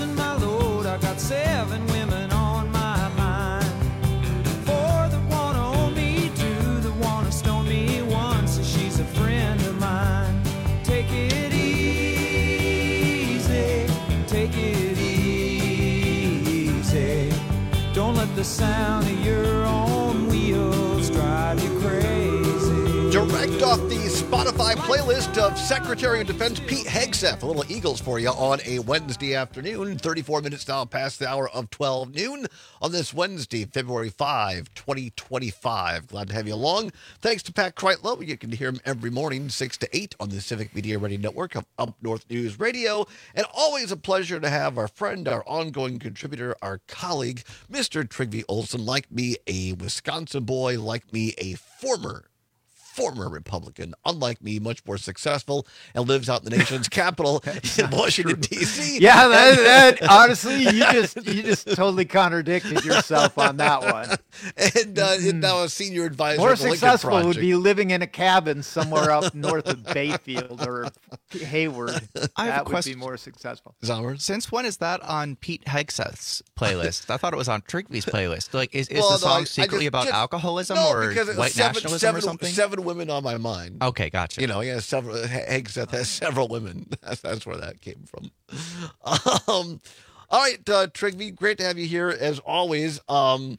the sound of your own wheels drive you crazy. Direct off the Spotify playlist of Secretary of Defense Pete Hegseth. A little Eagles for you on a Wednesday afternoon. 34 minutes now past the hour of 12 noon on this Wednesday, February 5, 2025. Glad to have you along. Thanks to Pat Kreitlow. You can hear him every morning, 6 to 8 on the Civic Media Radio Network of Up North News Radio. And always a pleasure to have our friend, our ongoing contributor, our colleague, Mr. Trygve Olsen. Like me, a Wisconsin boy. Like me, a former Republican, unlike me, much more successful, and lives out in the nation's capital in Washington, D.C. Yeah, that honestly, you just totally contradicted yourself on that one. And now a senior advisor. More of the Lincoln successful would Project. be living in a cabin somewhere up north of Bayfield or Hayward. I have That a would question. be more successful. Since when is that on Pete Hegseth's playlist? I thought it was on Trygve's playlist. Like, is Well, the no, song I secretly just- about just- alcoholism no, or because it was white nationalism or something? Seven women on my mind. Okay, gotcha. You know, he has several. Hegseth has several women. That's where that came from. All right, Trygve, great to have you here as always. What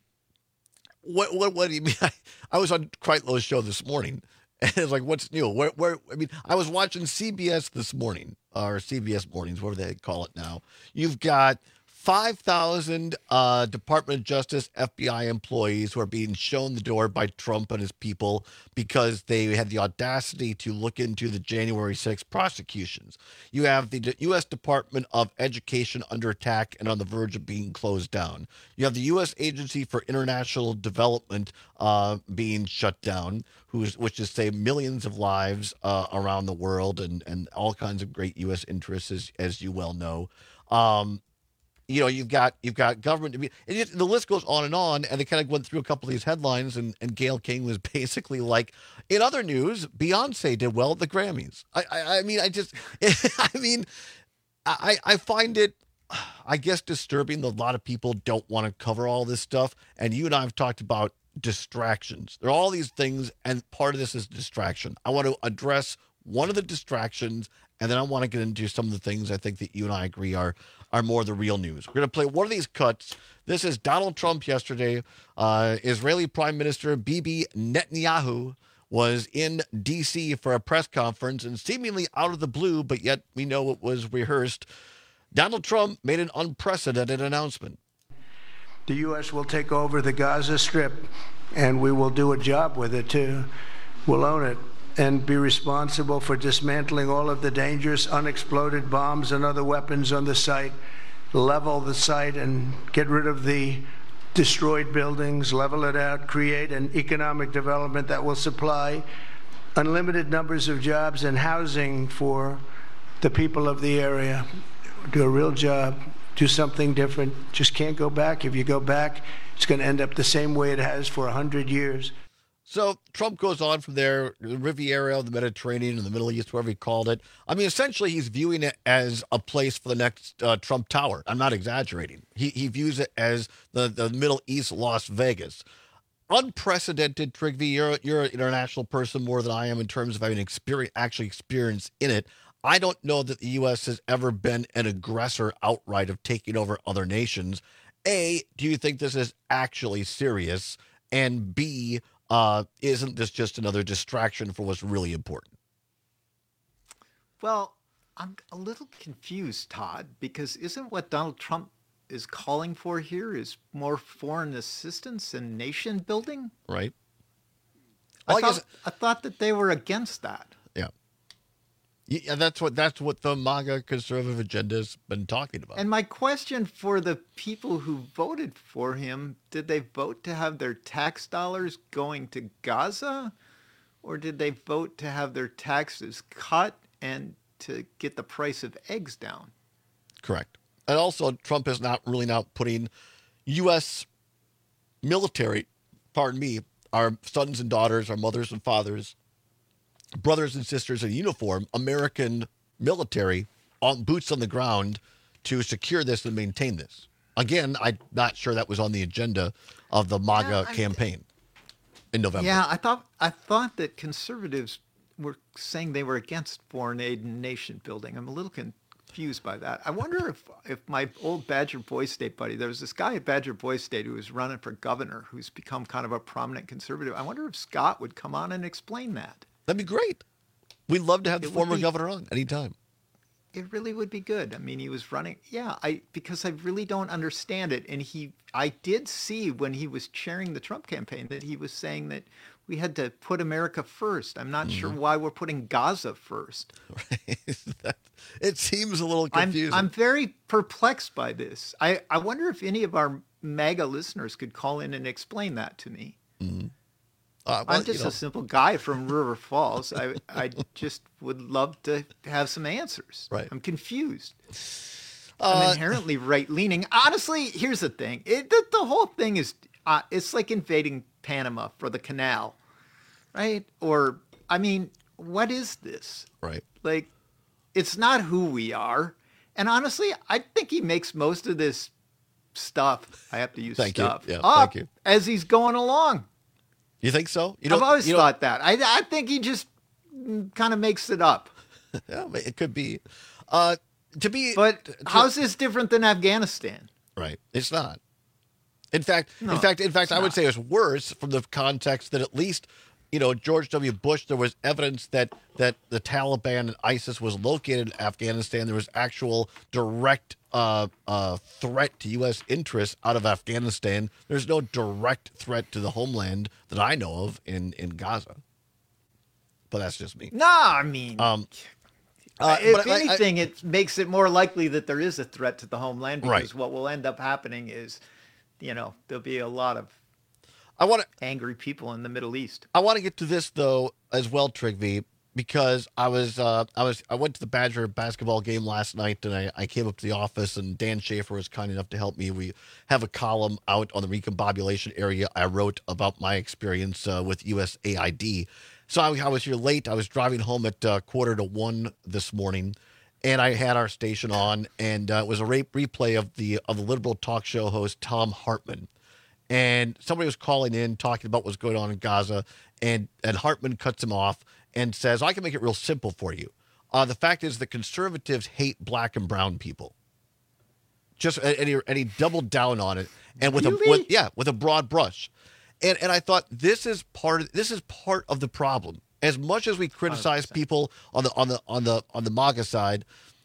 do you mean? I was on Kreitlow's show this morning, and it's like, what's new? Where? I mean, I was watching CBS this morning, or CBS Mornings, whatever they call it now. You've got 5,000 Department of Justice, FBI employees who are being shown the door by Trump and his people because they had the audacity to look into the January 6th prosecutions. You have the U.S. Department of Education under attack and on the verge of being closed down. You have the U.S. Agency for International Development being shut down, which is saved millions of lives around the world and all kinds of great U.S. interests, as you well know. You know, you've got government. The list goes on, and they kind of went through a couple of these headlines, and Gayle King was basically like, in other news, Beyonce did well at the Grammys. I find it, I guess, disturbing that a lot of people don't want to cover all this stuff, and you and I have talked about distractions. There are all these things, and part of this is distraction. I want to address one of the distractions, and then I want to get into some of the things I think that you and I agree are more the real news. We're going to play one of these cuts. This is Donald Trump yesterday. Israeli Prime Minister Bibi Netanyahu was in D.C. for a press conference, and seemingly out of the blue, but yet we know it was rehearsed, Donald Trump made an unprecedented announcement. The U.S. will take over the Gaza Strip, and we will do a job with it, too. We'll own it and be responsible for dismantling all of the dangerous unexploded bombs and other weapons on the site, level the site and get rid of the destroyed buildings, level it out, create an economic development that will supply unlimited numbers of jobs and housing for the people of the area. Do a real job, do something different. Just can't go back. If you go back, it's going to end up the same way it has for 100 years. So Trump goes on from there, the Riviera, the Mediterranean, and the Middle East, whatever he called it. I mean, essentially, he's viewing it as a place for the next Trump Tower. I'm not exaggerating. He views it as the Middle East Las Vegas. Unprecedented, Trygve. You're an international person more than I am in terms of having experience in it. I don't know that the U.S. has ever been an aggressor outright of taking over other nations. A, do you think this is actually serious? And B, isn't this just another distraction for what's really important? Well, I'm a little confused, Todd, because isn't what Donald Trump is calling for here is more foreign assistance and nation building? Right. I thought that they were against that. Yeah, that's what the MAGA conservative agenda's been talking about. And my question for the people who voted for him, did they vote to have their tax dollars going to Gaza? Or did they vote to have their taxes cut and to get the price of eggs down? Correct. And also, Trump is not putting U.S. military, our sons and daughters, our mothers and fathers, brothers and sisters in uniform, American military, on boots on the ground to secure this and maintain this. Again, I'm not sure that was on the agenda of the MAGA campaign in November. Yeah, I thought that conservatives were saying they were against foreign aid and nation building. I'm a little confused by that. I wonder if my old Badger Boy State buddy, there was this guy at Badger Boy State who was running for governor, who's become kind of a prominent conservative. I wonder if Scott would come on and explain that. That'd be great. We'd love to have the former governor on anytime. It really would be good. I mean, he was running. Yeah, because I really don't understand it. And I did see when he was chairing the Trump campaign that he was saying that we had to put America first. I'm not sure why we're putting Gaza first. It seems a little confusing. I'm very perplexed by this. I wonder if any of our MAGA listeners could call in and explain that to me. I'm just a simple guy from River Falls. I just would love to have some answers. Right. I'm confused. I'm inherently right-leaning. Honestly, here's the thing. The whole thing is, it's like invading Panama for the canal, right? Or, I mean, what is this? Right. Like, it's not who we are. And honestly, I think he makes most of this stuff, I have to use Thank you. stuff, Yeah, up thank you. as he's going along. You think so? I've always thought that. I think he just kind of makes it up. Yeah, it could be. But how's this different than Afghanistan? Right. It's not. In fact, No, I would say it's worse from the context that at least, George W. Bush, there was evidence that the Taliban and ISIS was located in Afghanistan. There was actual direct threat to U.S. interests out of Afghanistan. There's no direct threat to the homeland that I know of in Gaza. But that's just me. No, I mean, if anything, it makes it more likely that there is a threat to the homeland, because what will end up happening is, there'll be a lot of angry people in the Middle East. I want to get to this though as well, Trigby, because I went to the Badger basketball game last night, and I came up to the office, and Dan Schaefer was kind enough to help me. We have a column out on the recombobulation area. I wrote about my experience with USAID. So I was here late. I was driving home at 1:45 this morning, and I had our station on, and it was a replay of the liberal talk show host Thom Hartmann. And somebody was calling in talking about what's going on in Gaza, and Hartmann cuts him off and says, I can make it real simple for you. The fact is that conservatives hate black and brown people. And he doubled down on it, and with a broad brush. And I thought this is part of the problem. As much as we criticize 100%. People on the MAGA side,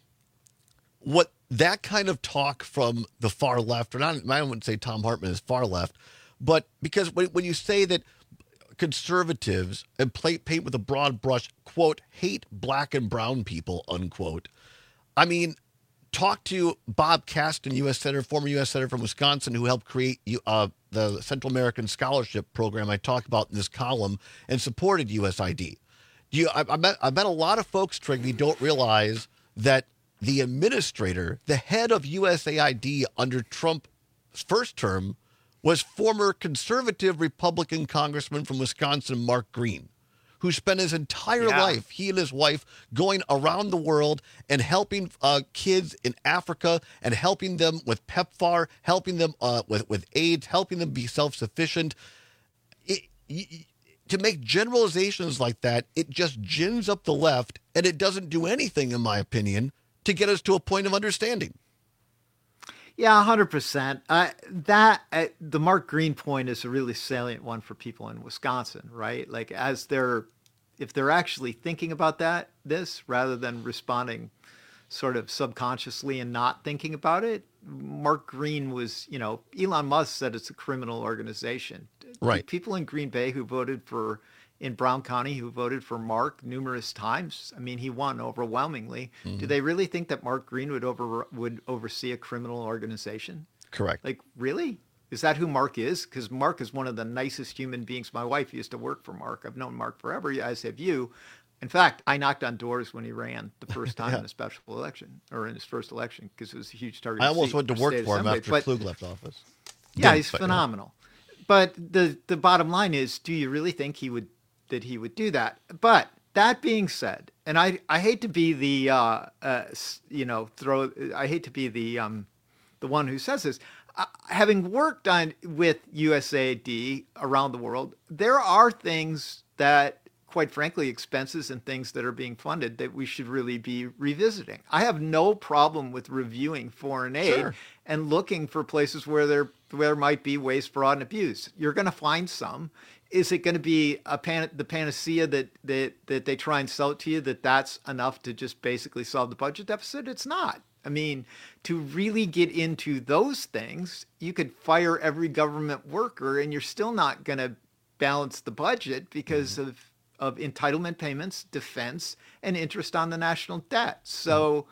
what that kind of talk from the far left, or not, I wouldn't say Thom Hartmann is far left, but because when you say that conservatives and paint with a broad brush, quote, hate black and brown people, unquote. I mean, talk to Bob Kasten, former U.S. Senator from Wisconsin, who helped create the Central American Scholarship Program I talked about in this column and supported USAID. I bet a lot of folks, Trigby, don't realize that the administrator, the head of USAID under Trump's first term, was former conservative Republican congressman from Wisconsin, Mark Green, who spent his entire life, he and his wife, going around the world and helping kids in Africa and helping them with PEPFAR, helping them with AIDS, helping them be self-sufficient. To make generalizations like that, it just gins up the left, and it doesn't do anything, in my opinion, to get us to a point of understanding. Yeah, 100%. The Mark Green point is a really salient one for people in Wisconsin, right? Like, if they're actually thinking about this rather than responding sort of subconsciously and not thinking about it, Mark Green was, Elon Musk said it's a criminal organization. Right. People in Green Bay in Brown County who voted for Mark numerous times, I mean, he won overwhelmingly. Mm-hmm. Do they really think that Mark Green would oversee a criminal organization? Correct. Like, really? Is that who Mark is? Because Mark is one of the nicest human beings. My wife used to work for Mark. I've known Mark forever, as have you. In fact, I knocked on doors when he ran the first time in a special election, or in his first election, because it was a huge target. I almost went to work for him after Klug left office. Yeah, he's phenomenal. But the bottom line is, do you really think he would do that? But that being said, and I hate to be the I hate to be the one who says this. Having worked with USAID around the world, there are things that, quite frankly, expenses and things that are being funded that we should really be revisiting. I have no problem with reviewing foreign aid and looking for places where there might be waste, fraud, and abuse. You're going to find some. Is it going to be the panacea that they try and sell it to you, that's enough to just basically solve the budget deficit? It's not. I mean, to really get into those things, you could fire every government worker and you're still not going to balance the budget because of entitlement payments, defense, and interest on the national debt. So,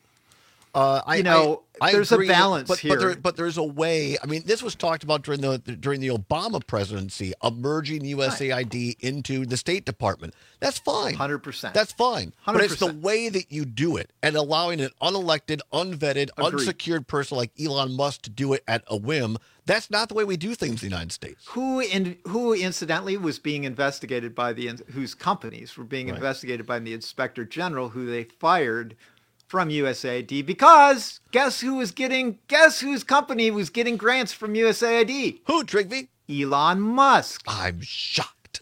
there's agree, a balance here. But there's a way. I mean, this was talked about during the Obama presidency, merging USAID into the State Department. That's fine. 100%. That's fine. 100%. But it's the way that you do it and allowing an unelected, unvetted, unsecured person like Elon Musk to do it at a whim. That's not the way we do things in the United States. Who incidentally was being investigated by whose companies were being investigated by the Inspector General, who they fired from USAID because guess whose company was getting grants from USAID? Who, Trigby? Elon Musk. I'm shocked.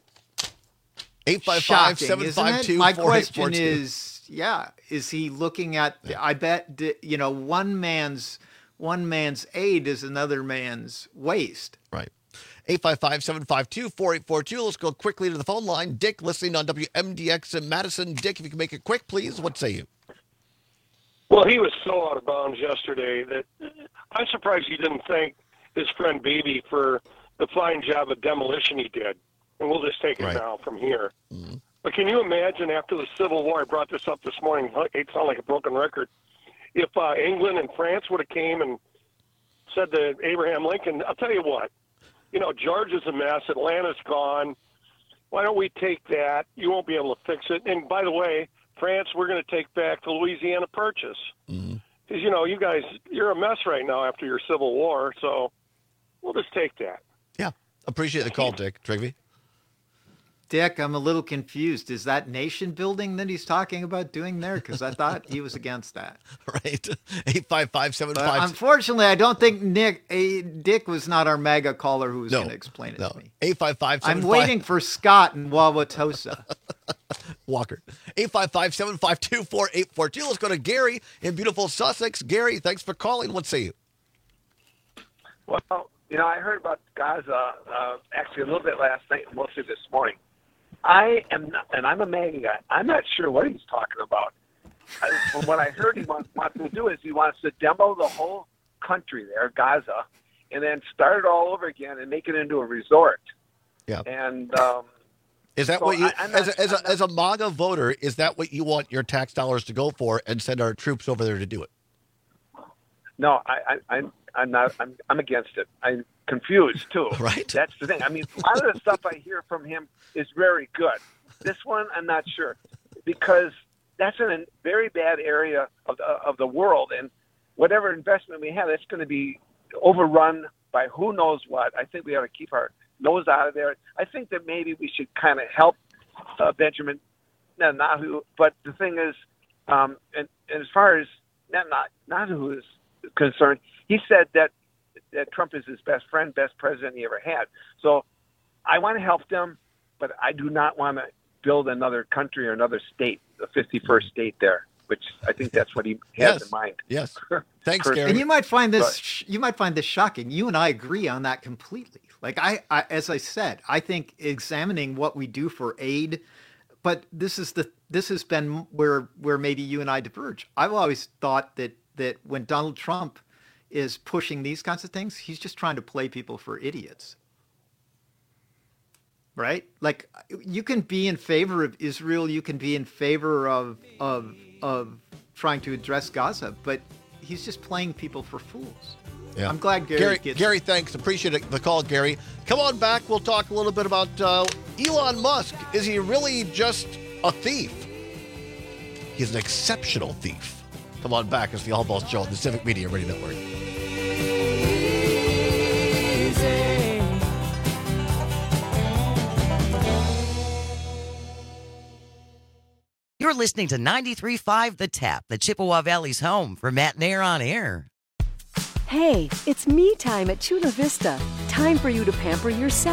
855-752-4842. My question is he looking at? I bet one man's aid is another man's waste. Right. 855-752-4842. Let's go quickly to the phone line. Dick, listening on WMDX in Madison. Dick, if you can make it quick, please. What say you? Well, he was so out of bounds yesterday that I'm surprised he didn't thank his friend Beebe for the fine job of demolition he did. And we'll just take it now from here. Mm-hmm. But can you imagine after the Civil War, I brought this up this morning, it sounded like a broken record, if England and France would have came and said to Abraham Lincoln, I'll tell you what, Georgia's a mess, Atlanta's gone, why don't we take that? You won't be able to fix it. And by the way, France, we're going to take back the Louisiana Purchase. Because, you guys, you're a mess right now after your Civil War, so we'll just take that. Yeah. Appreciate the call, Dick. Trigby? Dick, I'm a little confused. Is that nation building that he's talking about doing there? Because I thought he was against that. Right. 855-752. Unfortunately, I don't think Dick was not our mega caller who was going to explain it to me. 855-752. I'm waiting for Scott in Wauwatosa. Walker. 855-752-4842. Let's go to Gary in beautiful Sussex. Gary, thanks for calling. What say you? Well, I heard about Gaza actually a little bit last night and mostly this morning. I am not, and I'm a MAGA guy. I'm not sure what he's talking about. From what I heard, he wants to do is he wants to demo the whole country there, Gaza, and then start it all over again and make it into a resort. Yeah. And is that what you, as a MAGA voter, is that what you want your tax dollars to go for and send our troops over there to do it? No, I'm not. I'm against it. I'm confused too. Right. That's the thing. I mean, a lot of the stuff I hear from him is very good. This one, I'm not sure, because that's in a very bad area of the world, and whatever investment we have, it's going to be overrun by who knows what. I think we ought to keep our nose out of there. I think that maybe we should kind of help Benjamin Netanyahu. But the thing is, and as far as Netanyahu is concerned, he said that Trump is his best friend, best president he ever had. So I want to help them, but I do not want to build another country or another state, the 51st state there, which I think that's what he has in mind. Yes. Thanks, Gary. And you might find this shocking. You and I agree on that completely. Like I as I said, I think examining what we do for aid, but this has been where maybe you and I diverge. I've always thought that when Donald Trump is pushing these kinds of things, he's just trying to play people for idiots. Right? Like, you can be in favor of Israel, you can be in favor of trying to address Gaza, but he's just playing people for fools. Yeah. I'm glad Gary gets Gary, thanks. Appreciate the call, Gary. Come on back. We'll talk a little bit about Elon Musk. Is he really just a thief? He's an exceptional thief. Come on back. It's the All Balls Show on the Civic Media Radio Network. You're listening to 93.5 The Tap, the Chippewa Valley's home for Matt and Air on Air. Hey, it's me time at Chula Vista. Time for you to pamper yourself.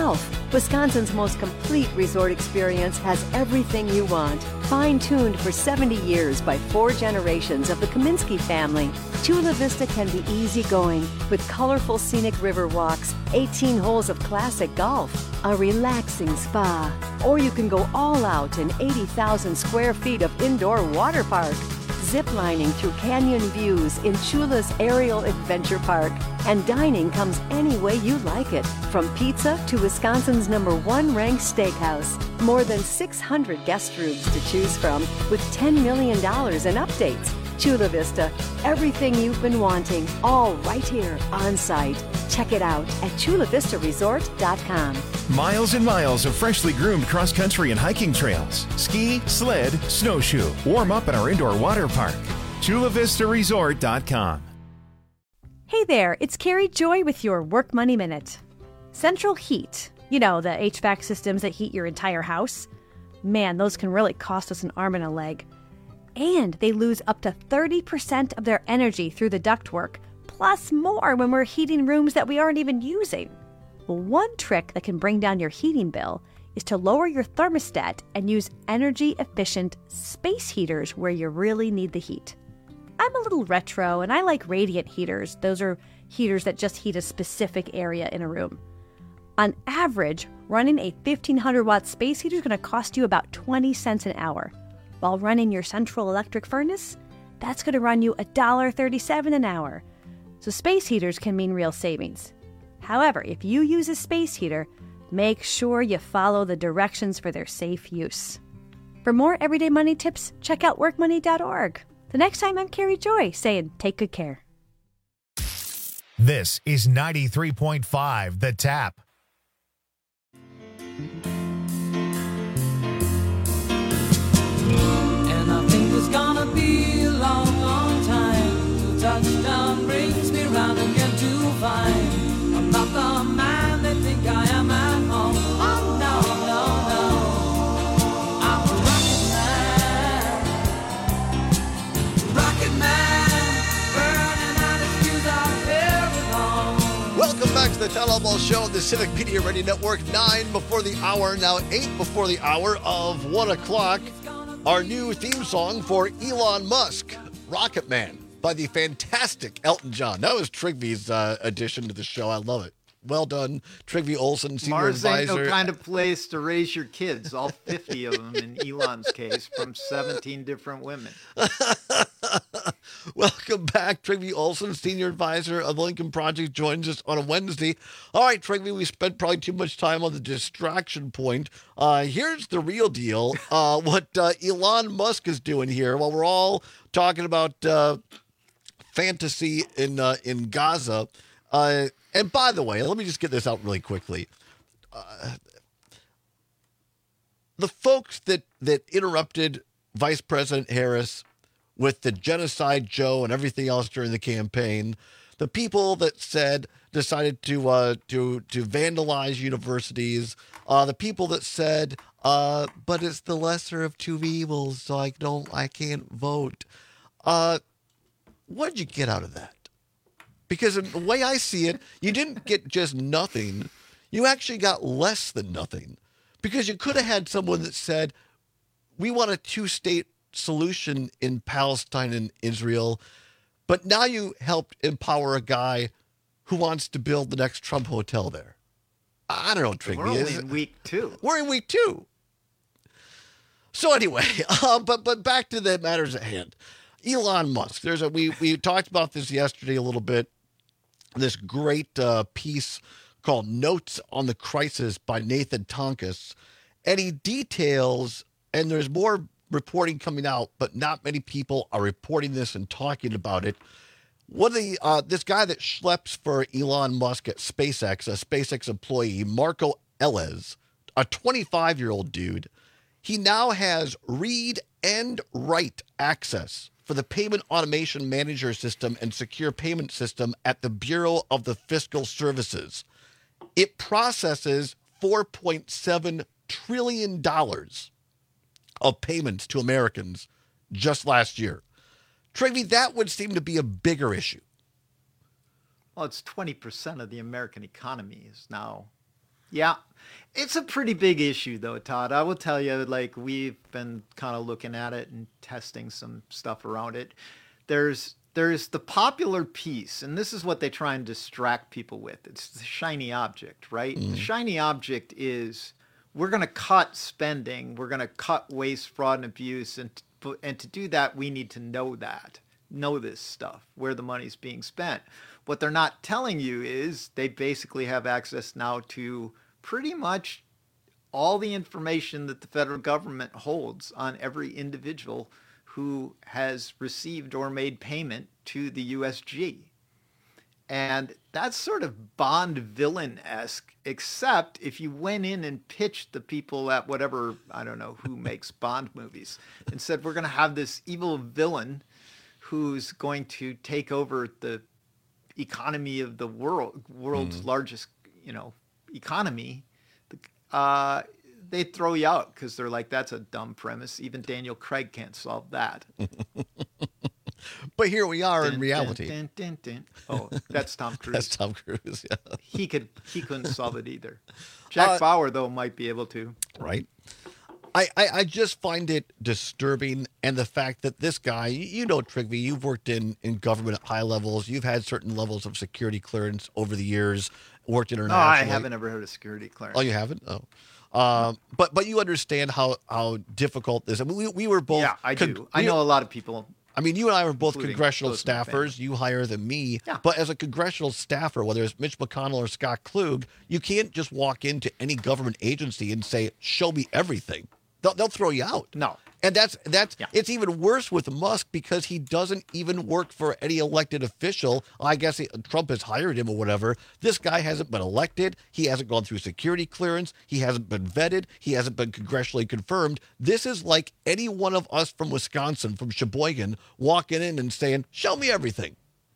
Wisconsin's most complete resort experience has everything you want. Fine-tuned for 70 years by 4 generations of the Kaminsky family, Chula Vista can be easygoing with colorful scenic river walks, 18 holes of classic golf, a relaxing spa, or you can go all out in 80,000 square feet of indoor water park. Ziplining through canyon views in Chula's Aerial Adventure Park. And dining comes any way you like it, from pizza to Wisconsin's #1 ranked steakhouse. More than 600 guest rooms to choose from with $10 million in updates. Chula Vista, everything you've been wanting, all right here on site. Check it out at chulavistaresort.com. Miles and miles of freshly groomed cross-country and hiking trails. Ski, sled, snowshoe. Warm up at our indoor water park. chulavistaresort.com. Hey there, it's Carrie Joy with your Work Money Minute. Central Heat, you know, the HVAC systems that heat your entire house. Man, those can really cost us an arm and a leg. And they lose up to 30% of their energy through the ductwork, plus more when we're heating rooms that we aren't even using. Well, one trick that can bring down your heating bill is to lower your thermostat and use energy-efficient space heaters where you really need the heat. I'm a little retro, and I like radiant heaters. Those are heaters that just heat a specific area in a room. On average, running a 1,500-watt space heater is going to cost you about 20 cents an hour. While running your central electric furnace, that's going to run you $1.37 an hour. So space heaters can mean real savings. However, if you use a space heater, make sure you follow the directions for their safe use. For more everyday money tips, check out workmoney.org. The next time, I'm Carrie Joy saying take good care. This is 93.5 The Tap. And I think it's gonna be a long, long time till touchdown brings me round again to find I'm not the man they think I am at home. Oh no, no, no, I'm a rocket man, burning out his fuse out very long. Welcome back to the Town Hall Ball Show on the Civic Media Radio Network. 9 before the hour, now 8 before the hour of 1 o'clock. Our new theme song for Elon Musk, Rocket Man, by the fantastic Elton John. That was Trigvy's addition to the show. I love it. Well done, Trygve Olsen, senior Mars ain't advisor. no kind of place to raise your kids, all 50 of them in Elon's case, from 17 different women. Welcome back. Trygve Olsen, senior advisor of the Lincoln Project, joins us on a Wednesday. All right, Trygve, we spent probably too much time on the distraction point. Here's the real deal. What Elon Musk is doing here, while we're all talking about fantasy in Gaza. And by the way, let me just get this out really quickly. The folks that interrupted Vice President Harris with the Genocide Joe and everything else during the campaign, the people that decided to vandalize universities, the people that said, but it's the lesser of two evils, so I can't vote. What did you get out of that? Because the way I see it, you didn't get just nothing. You actually got less than nothing. Because you could have had someone that said, we want a two-state solution in Palestine and Israel, but now you helped empower a guy who wants to build the next Trump hotel there. I don't know, Trygve. We're only in week 2. We're in week 2. So anyway, but back to the matters at hand. Elon Musk. We talked about this yesterday a little bit. This great piece called Notes on the Crisis by Nathan Tonkus. And he details, and there's more reporting coming out, but not many people are reporting this and talking about it. This guy that schleps for Elon Musk at SpaceX, a SpaceX employee, Marco Ellis, a 25-year-old dude, he now has read and write access for the Payment Automation Manager System and Secure Payment System at the Bureau of the Fiscal Services. It processes $4.7 trillion of payments to Americans just last year. Trygve, that would seem to be a bigger issue. Well, it's 20% of the American economy is now Yeah. It's a pretty big issue, though, Todd. I will tell you, like, we've been kind of looking at it and testing some stuff around it. There's the popular piece, and this is what they try and distract people with. It's the shiny object, right? The shiny object is we're going to cut spending. We're going to cut waste, fraud, and abuse. And to do that, we need to know this stuff, where the money's being spent. What they're not telling you is they basically have access now to pretty much all the information that the federal government holds on every individual who has received or made payment to the USG. And that's sort of Bond villain-esque, except if you went in and pitched the people at whatever, I don't know, who makes Bond movies, and said, we're going to have this evil villain who's going to take over the economy of the world's largest, economy, they'd throw you out because they're like, that's a dumb premise. Even Daniel Craig can't solve that. But here we are in reality. Oh, that's Tom Cruise. That's Tom Cruise, yeah. He couldn't solve it either. Jack Bauer, though, might be able to. Right. I just find it disturbing, and the fact that this guy, Trygve, you've worked in government at high levels. You've had certain levels of security clearance over the years, worked internationally. No, I haven't ever heard of security clearance. Oh, you haven't? Oh. But you understand how difficult this. I mean, we were both. Yeah, I do. I know a lot of people. I mean, you and I were both congressional staffers. You higher than me. Yeah. But as a congressional staffer, whether it's Mitch McConnell or Scott Klug, you can't just walk into any government agency and say, show me everything. They'll throw you out. No. And it's even worse with Musk because he doesn't even work for any elected official. I guess Trump has hired him or whatever. This guy hasn't been elected. He hasn't gone through security clearance. He hasn't been vetted. He hasn't been congressionally confirmed. This is like any one of us from Wisconsin, from Sheboygan, walking in and saying, show me everything.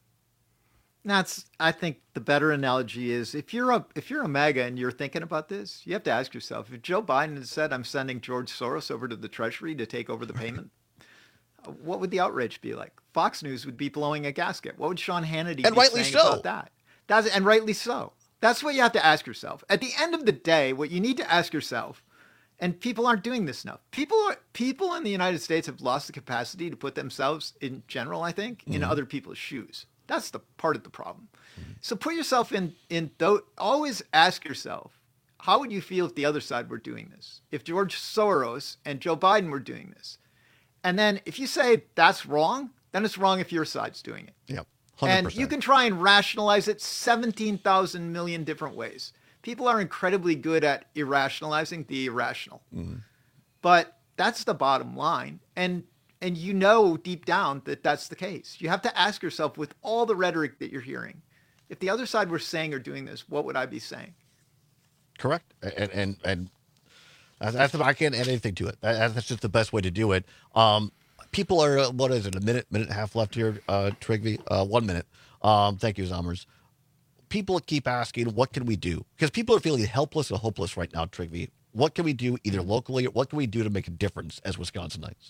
I think the better analogy is if you're a MAGA and you're thinking about this, you have to ask yourself, if Joe Biden had said, I'm sending George Soros over to the Treasury to take over the payment, what would the outrage be like? Fox News would be blowing a gasket. What would Sean Hannity be saying about that? And rightly so. That's what you have to ask yourself. At the end of the day, what you need to ask yourself, and people aren't doing this enough. People in the United States have lost the capacity to put themselves, in general, I think, in other people's shoes. That's the part of the problem. So put yourself always ask yourself, how would you feel if the other side were doing this? If George Soros and Joe Biden were doing this? And then if you say that's wrong, then it's wrong if your side's doing it. Yep. 100%. And you can try and rationalize it 17,000 million different ways. People are incredibly good at irrationalizing the irrational. But that's the bottom line. And deep down that that's the case. You have to ask yourself, with all the rhetoric that you're hearing, if the other side were saying or doing this, what would I be saying? Correct. And that's, I can't add anything to it. That's just the best way to do it. People are, what is it, a minute and a half left here, Trygve? 1 minute. Thank you, Zommers. People keep asking, what can we do? Because people are feeling helpless and hopeless right now, Trygve. What can we do either locally or what can we do to make a difference as Wisconsinites?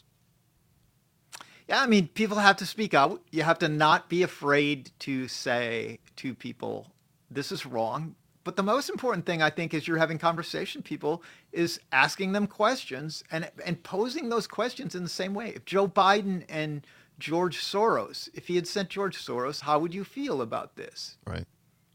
Yeah, I mean, people have to speak out. You have to not be afraid to say to people, this is wrong. But the most important thing, I think, is you're having conversation, people, is asking them questions and posing those questions in the same way. If Joe Biden and George Soros, if he had sent George Soros, how would you feel about this? Right.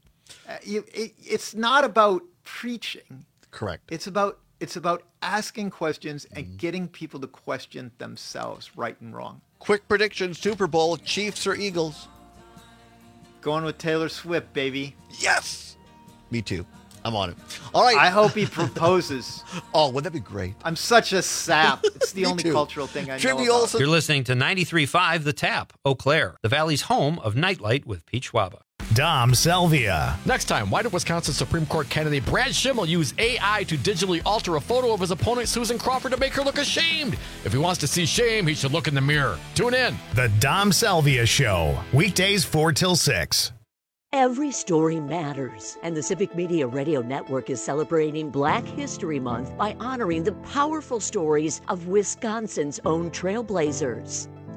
It's not about preaching. Correct. It's about asking questions and getting people to question themselves, right and wrong. Quick prediction, Super Bowl, Chiefs or Eagles? Going with Taylor Swift, baby. Yes! Me too. I'm on it. All right. I hope he proposes. Oh, wouldn't that be great? I'm such a sap. It's the only cultural thing I know about. You're listening to 93.5 The Tap, Eau Claire, the Valley's home of Nightlight with Pete Schwaba. Dom Selvia. Next time, why did Wisconsin Supreme Court candidate Brad Schimmel use AI to digitally alter a photo of his opponent Susan Crawford to make her look ashamed? If he wants to see shame, he should look in the mirror. Tune in. The Dom Selvia Show, weekdays 4 till 6. Every story matters, and the Civic Media Radio Network is celebrating Black History Month by honoring the powerful stories of Wisconsin's own trailblazers.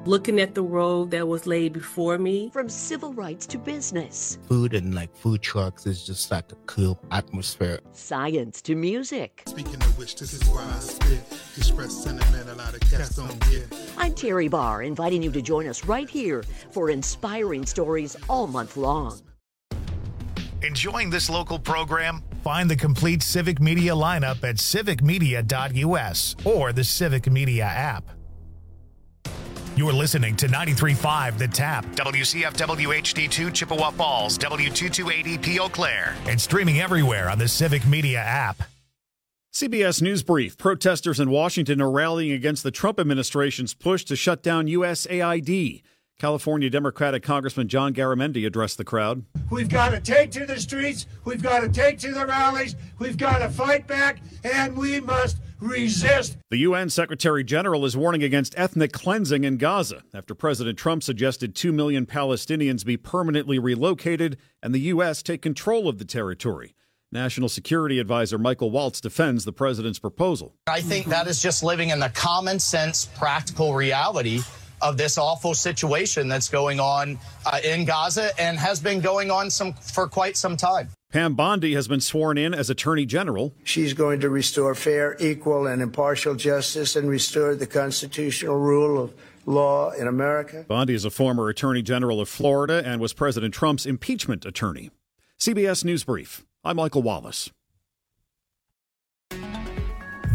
looking at the road that was laid before me. From civil rights to business. Food and like food trucks is just like a cool atmosphere. Science to music. Speaking of which, this is why I spit. Express sentiment a lot of cats don't get. I'm Terry Barr, inviting you to join us right here for inspiring stories all month long. Enjoying this local program? Find the complete Civic Media lineup at civicmedia.us or the Civic Media app. You're listening to 93.5 The Tap, WCFW HD2 Chippewa Falls, W2280P Eau Claire, and streaming everywhere on the Civic Media app. CBS News Brief. Protesters in Washington are rallying against the Trump administration's push to shut down USAID. California Democratic Congressman John Garamendi addressed the crowd. We've got to take to the streets. We've got to take to the rallies. We've got to fight back, and we must resist. The UN Secretary General is warning against ethnic cleansing in Gaza after President Trump suggested 2 million Palestinians be permanently relocated and the U.S. take control of the territory. National Security Advisor Michael Waltz defends the president's proposal. I think that is just living in the common sense, practical reality of this awful situation that's going on in Gaza and has been going on for quite some time. Pam Bondi has been sworn in as Attorney General. She's going to restore fair, equal, and impartial justice and restore the constitutional rule of law in America. Bondi is a former Attorney General of Florida and was President Trump's impeachment attorney. CBS News Brief. I'm Michael Wallace.